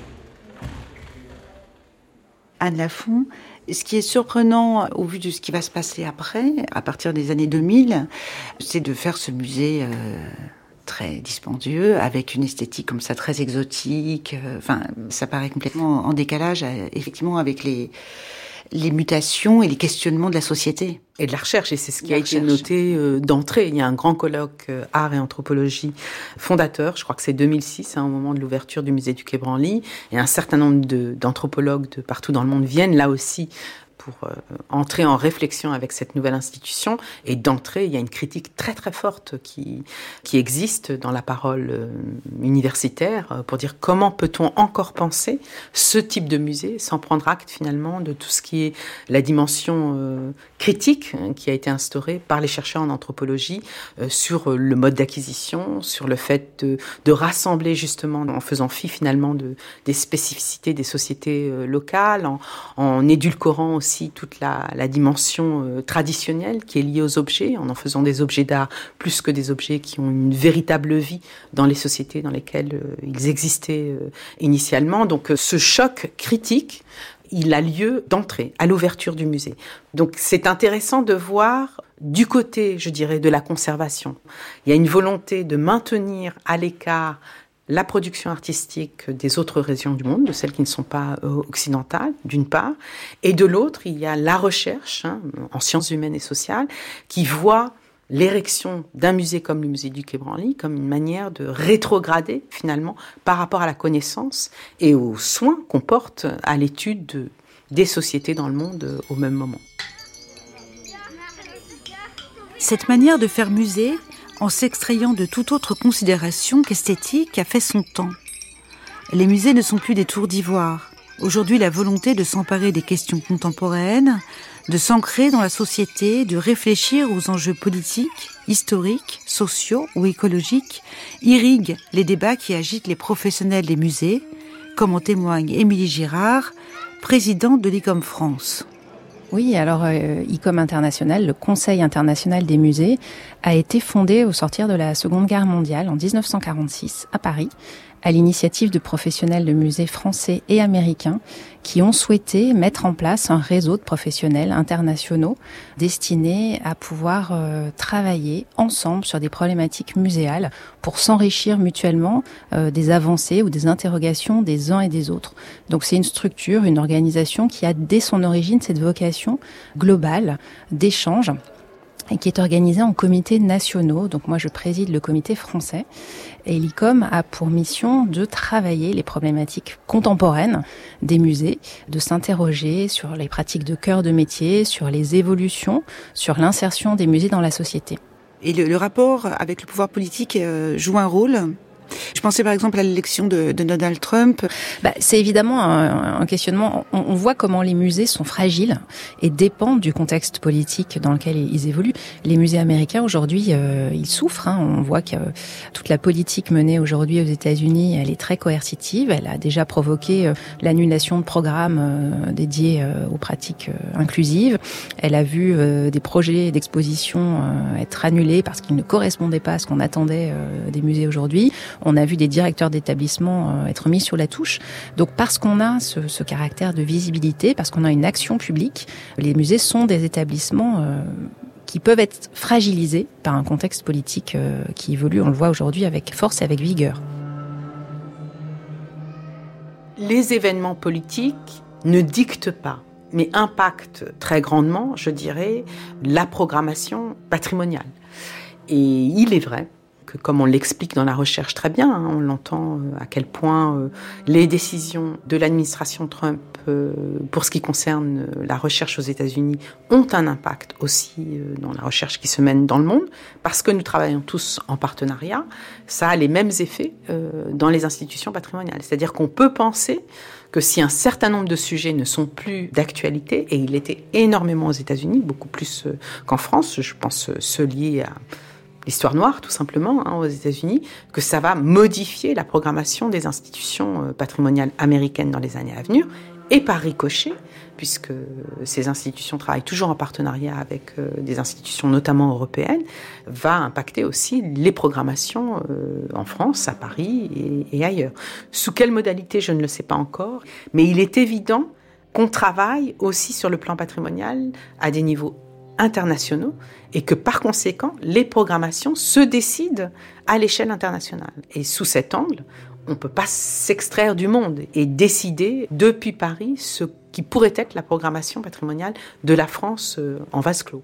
Anne Lafont, ce qui est surprenant au vu de ce qui va se passer après, à partir des années 2000, c'est de faire ce musée très dispendieux, avec une esthétique comme ça très exotique. Enfin, ça paraît complètement en décalage, effectivement, avec les mutations et les questionnements de la société. Et de la recherche, et c'est ce qui a été noté d'entrée. Il y a un grand colloque art et anthropologie fondateur, je crois que c'est 2006, au moment de l'ouverture du musée du Quai Branly, et un certain nombre d'anthropologues de partout dans le monde viennent là aussi pour entrer en réflexion avec cette nouvelle institution. Et d'entrée, il y a une critique très très forte qui existe dans la parole universitaire pour dire comment peut-on encore penser ce type de musée sans prendre acte finalement de tout ce qui est la dimension critique qui a été instaurée par les chercheurs en anthropologie sur le mode d'acquisition, sur le fait de rassembler justement en faisant fi finalement des spécificités des sociétés locales, en édulcorant aussi toute la dimension traditionnelle qui est liée aux objets, en faisant des objets d'art plus que des objets qui ont une véritable vie dans les sociétés dans lesquelles ils existaient initialement. Donc ce choc critique, il a lieu d'entrée, à l'ouverture du musée. Donc c'est intéressant de voir du côté, je dirais, de la conservation. Il y a une volonté de maintenir à l'écart la production artistique des autres régions du monde, de celles qui ne sont pas occidentales, d'une part, et de l'autre, il y a la recherche en sciences humaines et sociales qui voit l'érection d'un musée comme le musée du Quai Branly comme une manière de rétrograder finalement par rapport à la connaissance et aux soins qu'on porte à l'étude des sociétés dans le monde au même moment. Cette manière de faire musée, en s'extrayant de toute autre considération qu'esthétique, a fait son temps. Les musées ne sont plus des tours d'ivoire. Aujourd'hui, la volonté de s'emparer des questions contemporaines, de s'ancrer dans la société, de réfléchir aux enjeux politiques, historiques, sociaux ou écologiques, irrigue les débats qui agitent les professionnels des musées, comme en témoigne Émilie Girard, présidente de l'ICOM France. Oui, alors ICOM International, le Conseil international des musées, a été fondé au sortir de la Seconde Guerre mondiale en 1946 à Paris, à l'initiative de professionnels de musées français et américains qui ont souhaité mettre en place un réseau de professionnels internationaux destinés à pouvoir travailler ensemble sur des problématiques muséales pour s'enrichir mutuellement des avancées ou des interrogations des uns et des autres. Donc c'est une structure, une organisation qui a dès son origine cette vocation globale d'échange et qui est organisée en comités nationaux. Donc moi je préside le comité français et l'ICOM a pour mission de travailler les problématiques contemporaines des musées, de s'interroger sur les pratiques de cœur de métier, sur les évolutions, sur l'insertion des musées dans la société. Et le rapport avec le pouvoir politique joue un rôle ? Je pensais par exemple à l'élection de Donald Trump. C'est évidemment un questionnement. On voit comment les musées sont fragiles et dépendent du contexte politique dans lequel ils évoluent. Les musées américains aujourd'hui, ils souffrent. On voit que toute la politique menée aujourd'hui aux États-Unis, elle est très coercitive. Elle a déjà provoqué l'annulation de programmes dédiés aux pratiques inclusives. Elle a vu des projets d'exposition être annulés parce qu'ils ne correspondaient pas à ce qu'on attendait des musées aujourd'hui. On a vu des directeurs d'établissements être mis sur la touche. Donc parce qu'on a ce caractère de visibilité, parce qu'on a une action publique, les musées sont des établissements qui peuvent être fragilisés par un contexte politique qui évolue, on le voit aujourd'hui avec force et avec vigueur. Les événements politiques ne dictent pas, mais impactent très grandement, je dirais, la programmation patrimoniale. Et il est vrai que, comme on l'explique dans la recherche très bien, on l'entend à quel point les décisions de l'administration Trump pour ce qui concerne la recherche aux États-Unis ont un impact aussi dans la recherche qui se mène dans le monde, parce que nous travaillons tous en partenariat, ça a les mêmes effets dans les institutions patrimoniales. C'est-à-dire qu'on peut penser que si un certain nombre de sujets ne sont plus d'actualité, et il était énormément aux États-Unis, beaucoup plus qu'en France, je pense ceux liés à l'histoire noire, tout simplement, aux États-Unis, que ça va modifier la programmation des institutions patrimoniales américaines dans les années à venir, et par ricochet, puisque ces institutions travaillent toujours en partenariat avec des institutions notamment européennes, va impacter aussi les programmations en France, à Paris et ailleurs. Sous quelle modalité, je ne le sais pas encore, mais il est évident qu'on travaille aussi sur le plan patrimonial à des niveaux internationaux et que par conséquent, les programmations se décident à l'échelle internationale. Et sous cet angle, On ne peut pas s'extraire du monde et décider depuis Paris ce qui pourrait être la programmation patrimoniale de la France en vase clos.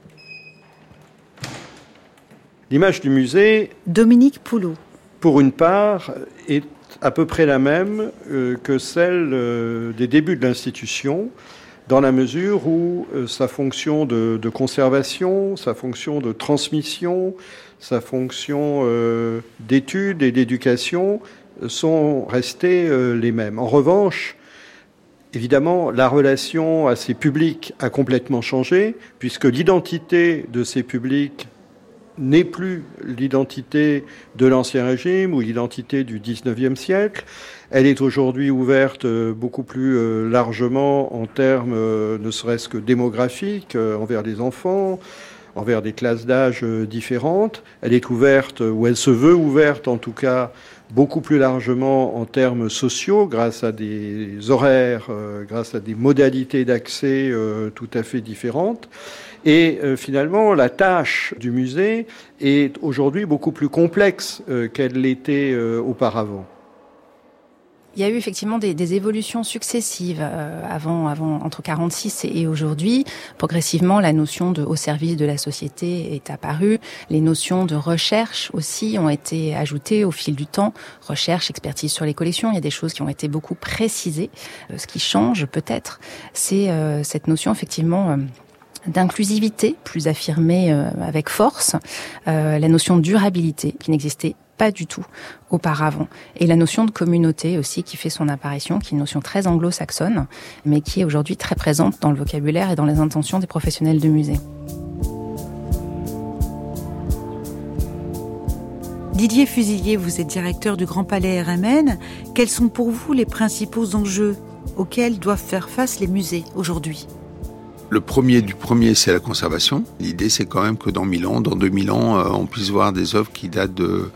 L'image du musée, Dominique Poulot, pour une part, est à peu près la même que celle des débuts de l'institution, dans la mesure où sa fonction de conservation, sa fonction de transmission, sa fonction d'étude et d'éducation sont restées les mêmes. En revanche, évidemment, la relation à ces publics a complètement changé, puisque l'identité de ces publics n'est plus l'identité de l'Ancien Régime ou l'identité du XIXe siècle. Elle est aujourd'hui ouverte beaucoup plus largement en termes ne serait-ce que démographiques, envers les enfants, envers des classes d'âge différentes. Elle est ouverte, ou elle se veut ouverte en tout cas, beaucoup plus largement en termes sociaux, grâce à des horaires, grâce à des modalités d'accès tout à fait différentes. Et finalement, la tâche du musée est aujourd'hui beaucoup plus complexe qu'elle l'était auparavant. Il y a eu effectivement des évolutions successives avant entre 1946 et aujourd'hui. Progressivement, la notion de au service de la société est apparue. Les notions de recherche aussi ont été ajoutées au fil du temps. Recherche, expertise sur les collections, il y a des choses qui ont été beaucoup précisées. Ce qui change peut-être, c'est cette notion effectivement d'inclusivité plus affirmée avec force, la notion de durabilité qui n'existait pas du tout auparavant. Et la notion de communauté aussi qui fait son apparition, qui est une notion très anglo-saxonne, mais qui est aujourd'hui très présente dans le vocabulaire et dans les intentions des professionnels de musée. Didier Fusilier, vous êtes directeur du Grand Palais RMN. Quels sont pour vous les principaux enjeux auxquels doivent faire face les musées aujourd'hui ? Le premier, c'est la conservation. L'idée, c'est quand même que dans 1000 ans, dans 2000 ans, on puisse voir des œuvres qui datent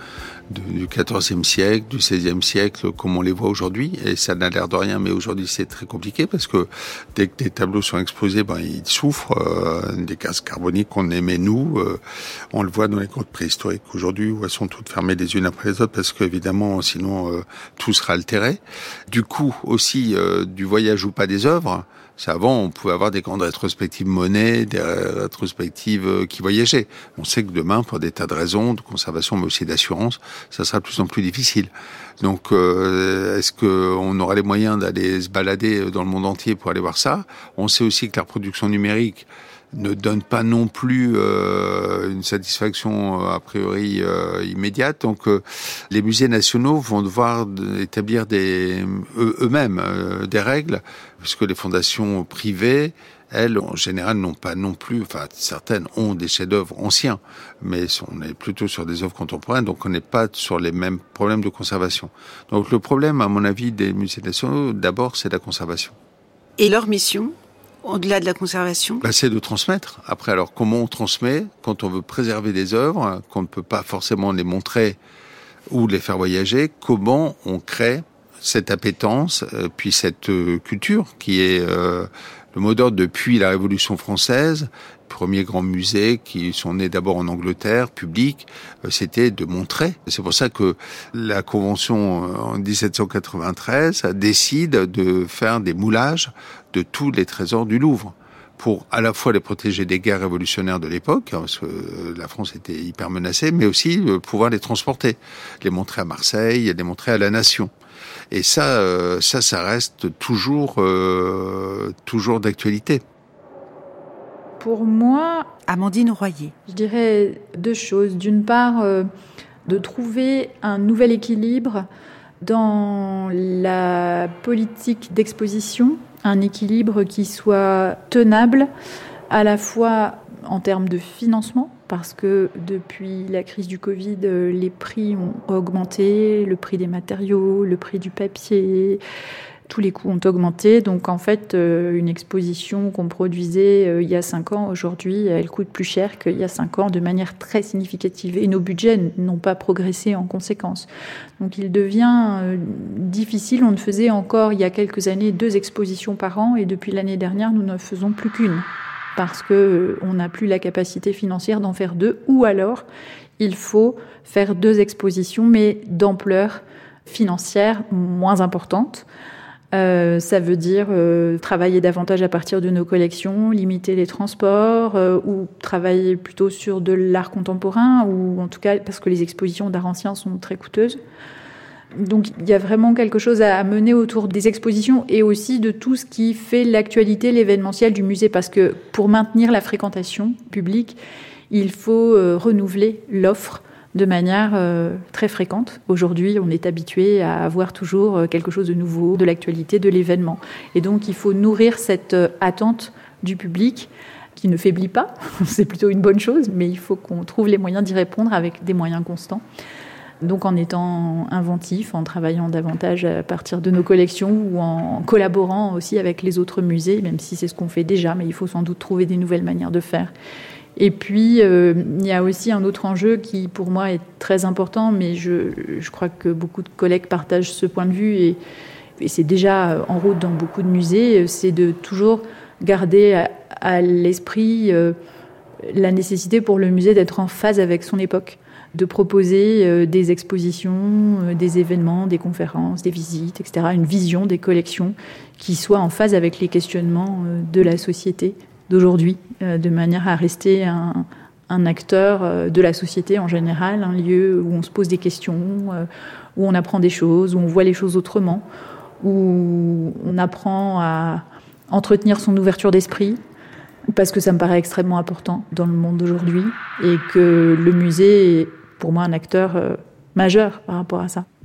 du XIVe siècle, du XVIe siècle, comme on les voit aujourd'hui. Et ça n'a l'air de rien, mais aujourd'hui, c'est très compliqué parce que dès que des tableaux sont exposés, ils souffrent des gaz carboniques qu'on émet, nous. On le voit dans les grottes préhistoriques aujourd'hui où elles sont toutes fermées les unes après les autres parce qu'évidemment, sinon, tout sera altéré. Du coup, aussi, du voyage ou pas des œuvres. Avant, on pouvait avoir des grandes rétrospectives monnaie, des rétrospectives qui voyageaient. On sait que demain, pour des tas de raisons, de conservation, mais aussi d'assurance, ça sera de plus en plus difficile. Donc, est-ce qu'on aura les moyens d'aller se balader dans le monde entier pour aller voir ça ? On sait aussi que la reproduction numérique ne donne pas non plus une satisfaction a priori immédiate. Donc les musées nationaux vont devoir établir eux-mêmes des règles, puisque les fondations privées, elles, en général, n'ont pas non plus, certaines ont des chefs-d'œuvre anciens, mais on est plutôt sur des œuvres contemporaines, donc on n'est pas sur les mêmes problèmes de conservation. Donc le problème, à mon avis, des musées nationaux, d'abord, c'est la conservation. Et leur mission ? Au-delà de la conservation ? C'est de transmettre. Après, alors, comment on transmet quand on veut préserver des œuvres, qu'on ne peut pas forcément les montrer ou les faire voyager, comment on crée cette appétence, puis cette culture qui est le mot d'ordre depuis la Révolution française. Premiers grands musées qui sont nés d'abord en Angleterre, publics, c'était de montrer. C'est pour ça que la Convention en 1793 décide de faire des moulages de tous les trésors du Louvre pour à la fois les protéger des guerres révolutionnaires de l'époque, parce que la France était hyper menacée, mais aussi pouvoir les transporter, les montrer à Marseille, les montrer à la nation. Et ça reste toujours d'actualité. Pour moi, Amandine Royer, je dirais deux choses. D'une part, de trouver un nouvel équilibre dans la politique d'exposition, un équilibre qui soit tenable à la fois en termes de financement, parce que depuis la crise du Covid, les prix ont augmenté, le prix des matériaux, le prix du papier, tous les coûts ont augmenté. Donc en fait, une exposition qu'on produisait il y a 5 ans, aujourd'hui, elle coûte plus cher qu'il y a 5 ans de manière très significative. Et nos budgets n'ont pas progressé en conséquence. Donc il devient difficile. On ne faisait encore, il y a quelques années, 2 expositions par an. Et depuis l'année dernière, nous ne faisons plus qu'une. Parce qu'on n'a plus la capacité financière d'en faire 2. Ou alors, il faut faire 2 expositions, mais d'ampleur financière moins importante. Ça veut dire travailler davantage à partir de nos collections, limiter les transports, ou travailler plutôt sur de l'art contemporain, ou en tout cas parce que les expositions d'art ancien sont très coûteuses. Donc il y a vraiment quelque chose à mener autour des expositions et aussi de tout ce qui fait l'actualité, l'événementiel du musée, parce que pour maintenir la fréquentation publique, il faut renouveler l'offre de manière très fréquente. Aujourd'hui, on est habitué à avoir toujours quelque chose de nouveau, de l'actualité, de l'événement. Et donc, il faut nourrir cette attente du public qui ne faiblit pas. C'est plutôt une bonne chose, mais il faut qu'on trouve les moyens d'y répondre avec des moyens constants. Donc, en étant inventif, en travaillant davantage à partir de nos collections ou en collaborant aussi avec les autres musées, même si c'est ce qu'on fait déjà, mais il faut sans doute trouver des nouvelles manières de faire. Et puis, il y a aussi un autre enjeu qui, pour moi, est très important, mais je crois que beaucoup de collègues partagent ce point de vue, et c'est déjà en route dans beaucoup de musées, c'est de toujours garder à l'esprit la nécessité pour le musée d'être en phase avec son époque, de proposer des expositions, des événements, des conférences, des visites, etc., une vision des collections qui soit en phase avec les questionnements de la société d'aujourd'hui, de manière à rester un acteur de la société en général, un lieu où on se pose des questions, où on apprend des choses, où on voit les choses autrement, où on apprend à entretenir son ouverture d'esprit, parce que ça me paraît extrêmement important dans le monde d'aujourd'hui, et que le musée est pour moi un acteur majeur par rapport à ça.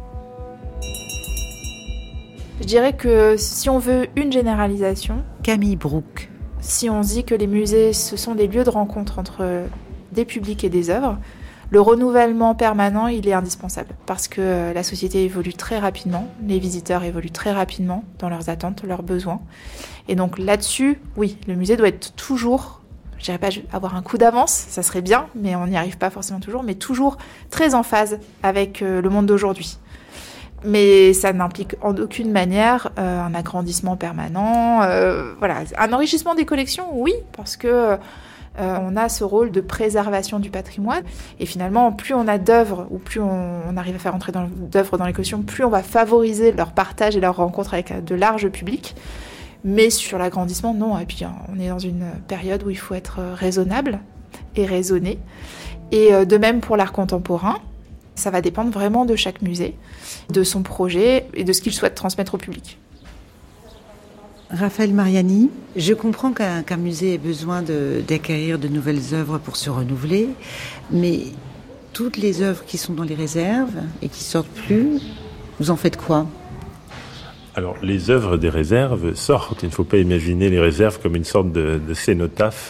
Je dirais que si on veut une généralisation... Camille Brouk. Si on se dit que les musées, ce sont des lieux de rencontre entre des publics et des œuvres, le renouvellement permanent, il est indispensable. Parce que la société évolue très rapidement, les visiteurs évoluent très rapidement dans leurs attentes, leurs besoins. Et donc là-dessus, oui, le musée doit être toujours, je dirais pas avoir un coup d'avance, ça serait bien, mais on n'y arrive pas forcément toujours, mais toujours très en phase avec le monde d'aujourd'hui. Mais ça n'implique en aucune manière un agrandissement permanent. Voilà, un enrichissement des collections, oui, parce que on a ce rôle de préservation du patrimoine. Et finalement, plus on a d'œuvres, ou plus on arrive à faire entrer d'œuvres dans les collections, plus on va favoriser leur partage et leur rencontre avec de larges publics. Mais sur l'agrandissement, non. Et puis, on est dans une période où il faut être raisonnable et raisonné. Et de même pour l'art contemporain. Ça va dépendre vraiment de chaque musée, de son projet et de ce qu'il souhaite transmettre au public. Raphaël Mariani, je comprends qu'un musée ait besoin d'acquérir de nouvelles œuvres pour se renouveler, mais toutes les œuvres qui sont dans les réserves et qui sortent plus, vous en faites quoi ? Alors, les œuvres des réserves sortent. Il ne faut pas imaginer les réserves comme une sorte de cénotaphe,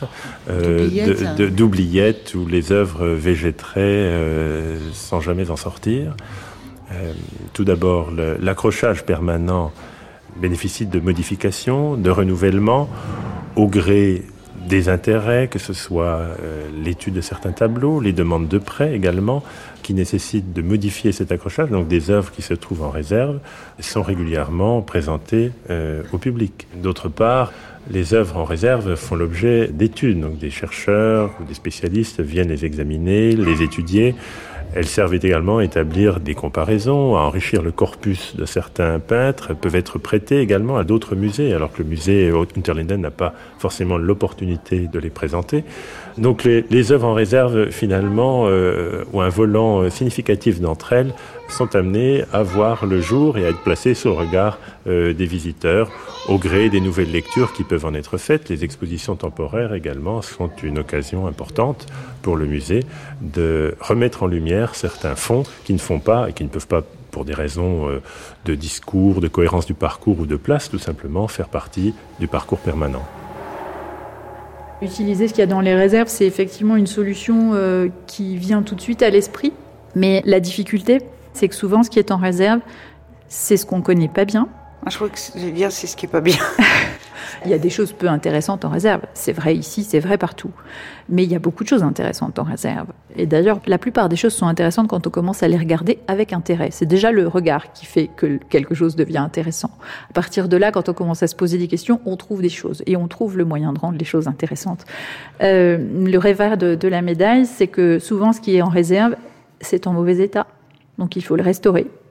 d'oubliettes où les œuvres végéteraient sans jamais en sortir. Tout d'abord, l'accrochage permanent bénéficie de modifications, de renouvellement au gré des intérêts, que ce soit l'étude de certains tableaux, les demandes de prêt également, qui nécessitent de modifier cet accrochage. Donc des œuvres qui se trouvent en réserve sont régulièrement présentées au public. D'autre part, les œuvres en réserve font l'objet d'études. Donc des chercheurs ou des spécialistes viennent les examiner, les étudier. Elles servent également à établir des comparaisons, à enrichir le corpus de certains peintres. Elles peuvent être prêtées également à d'autres musées, alors que le musée Haute-Unterlinden n'a pas forcément l'opportunité de les présenter. Donc les œuvres en réserve, finalement, ou un volant significatif d'entre elles, sont amenées à voir le jour et à être placées sous le regard des visiteurs au gré des nouvelles lectures qui peuvent en être faites. Les expositions temporaires également sont une occasion importante pour le musée de remettre en lumière certains fonds qui ne font pas et qui ne peuvent pas, pour des raisons de discours, de cohérence du parcours ou de place, tout simplement faire partie du parcours permanent. Utiliser ce qu'il y a dans les réserves, c'est effectivement une solution qui vient tout de suite à l'esprit. Mais la difficulté, c'est que souvent, ce qui est en réserve, c'est ce qu'on ne connaît pas bien. Je crois que je vais dire c'est ce qui n'est pas bien. Il y a des choses peu intéressantes en réserve. C'est vrai ici, c'est vrai partout. Mais il y a beaucoup de choses intéressantes en réserve. Et d'ailleurs, la plupart des choses sont intéressantes quand on commence à les regarder avec intérêt. C'est déjà le regard qui fait que quelque chose devient intéressant. À partir de là, quand on commence à se poser des questions, on trouve des choses. Et on trouve le moyen de rendre les choses intéressantes. Le revers de la médaille, c'est que souvent, ce qui est en réserve, c'est en mauvais état. Donc il faut le restaurer.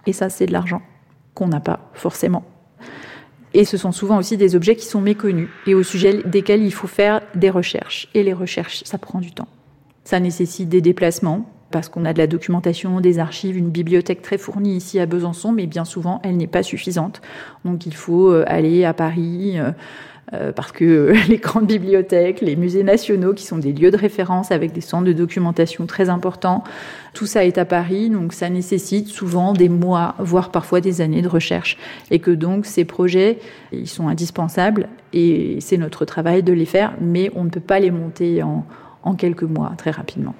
Et ça, c'est de l'argent qu'on n'a pas forcément. Et ce sont souvent aussi des objets qui sont méconnus et au sujet desquels il faut faire des recherches. Et les recherches, ça prend du temps. Ça nécessite des déplacements, parce qu'on a de la documentation, des archives, une bibliothèque très fournie ici à Besançon, mais bien souvent, elle n'est pas suffisante. Donc il faut aller à Paris, parce que les grandes bibliothèques, les musées nationaux, qui sont des lieux de référence avec des centres de documentation très importants, tout ça est à Paris, donc ça nécessite souvent des mois, voire parfois des années de recherche. Et que donc ces projets, ils sont indispensables, et c'est notre travail de les faire, mais on ne peut pas les monter en quelques mois, très rapidement.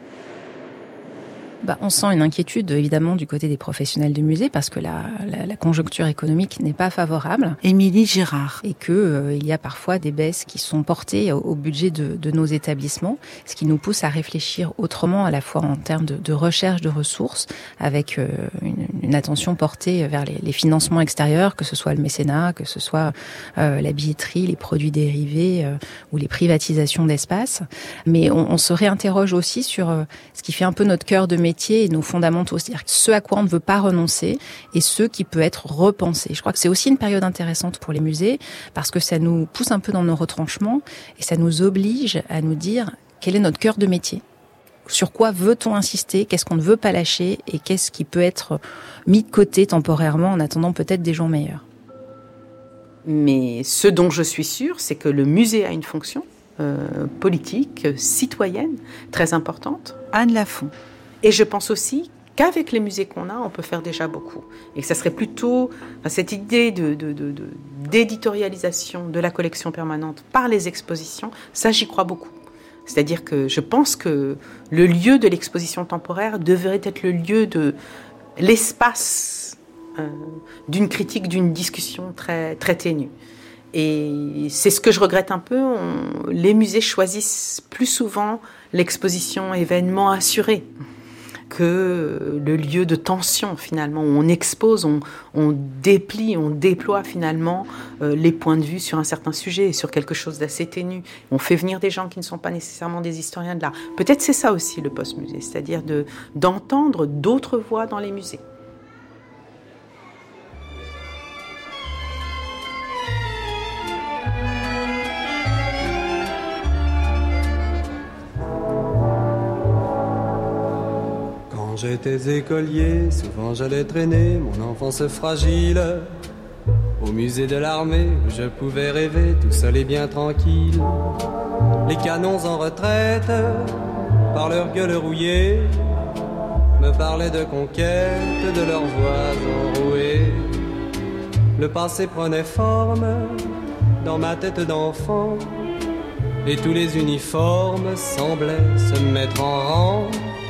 On sent une inquiétude, évidemment, du côté des professionnels du musée, parce que la conjoncture économique n'est pas favorable. Émilie Gérard. Et qu'il y a parfois des baisses qui sont portées au budget de nos établissements, ce qui nous pousse à réfléchir autrement, à la fois en termes de recherche de ressources, avec une attention portée vers les financements extérieurs, que ce soit le mécénat, que ce soit la billetterie, les produits dérivés ou les privatisations d'espaces. Mais on se réinterroge aussi sur ce qui fait un peu notre cœur de métier et nos fondamentaux, c'est-à-dire ce à quoi on ne veut pas renoncer et ce qui peut être repensé. Je crois que c'est aussi une période intéressante pour les musées parce que ça nous pousse un peu dans nos retranchements et ça nous oblige à nous dire quel est notre cœur de métier. Sur quoi veut-on insister? Qu'est-ce qu'on ne veut pas lâcher? Et qu'est-ce qui peut être mis de côté temporairement en attendant peut-être des jours meilleurs? Mais ce dont je suis sûre, c'est que le musée a une fonction politique, citoyenne, très importante. Anne Lafont. Et je pense aussi qu'avec les musées qu'on a, on peut faire déjà beaucoup. Et que ça serait plutôt cette idée d'éditorialisation de la collection permanente par les expositions, ça j'y crois beaucoup. C'est-à-dire que je pense que le lieu de l'exposition temporaire devrait être le lieu de l'espace d'une critique, d'une discussion très, très ténue. Et c'est ce que je regrette un peu. Les musées choisissent plus souvent l'exposition événement assuré que le lieu de tension, finalement, où on expose, on déplie, on déploie finalement les points de vue sur un certain sujet, sur quelque chose d'assez ténu. On fait venir des gens qui ne sont pas nécessairement des historiens de l'art. Peut-être c'est ça aussi le post-musée, c'est-à-dire d'entendre d'autres voix dans les musées. Quand j'étais écolier, souvent j'allais traîner mon enfance fragile au musée de l'armée où je pouvais rêver tout seul et bien tranquille. Les canons en retraite, par leur gueule rouillée, me parlaient de conquête, de leurs voix enrouées. Le passé prenait forme dans ma tête d'enfant et tous les uniformes semblaient se mettre en rang.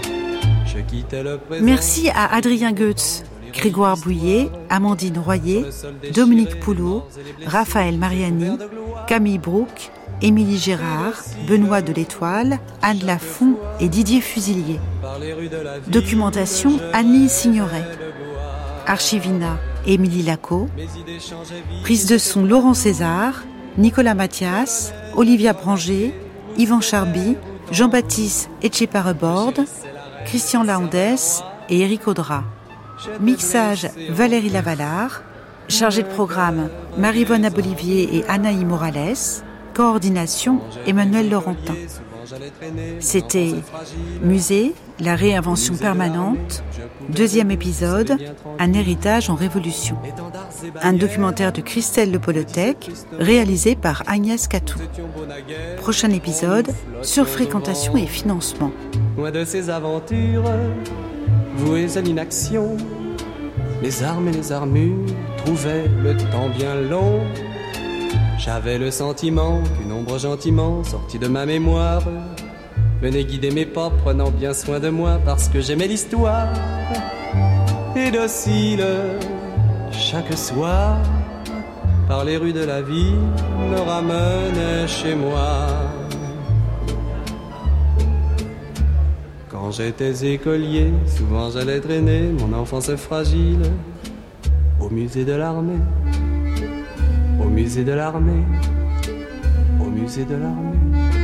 Merci à Adrien Goetz, Grégoire Bouillet, Amandine Royer, Dominique Poulot, Raphaël Mariani, Camille Brouk, Émilie Gérard, Benoît de l'Étoile, Anne Lafont et Didier Fusilier. Documentation Annie Signoret. Archivina Émilie Lacot. Prise de son Laurent César, Nicolas Mathias, Olivia Branger, Yvan Charby, Jean-Baptiste Etchepareborde, Christian Laondès et Éric Audra. Mixage Valérie Lavalard. Chargé de programme Marie-Vonne Abolivier et Anaï Morales. Coordination Emmanuel Laurentin. C'était Musée, la réinvention permanente, 2e épisode, un héritage en révolution. Un documentaire de Christelle Le Polotec, réalisé par Agnès Catou. Prochain épisode, sur fréquentation et financement. Loin de ces aventures, vouées à l'inaction, les armes et les armures trouvaient le temps bien long. J'avais le sentiment qu'une ombre gentiment sortie de ma mémoire venait guider mes pas, prenant bien soin de moi parce que j'aimais l'histoire. Et docile, chaque soir, par les rues de la ville, me ramenait chez moi. Quand j'étais écolier, souvent j'allais traîner mon enfance fragile au musée de l'armée. Au musée de l'armée, au musée de l'armée.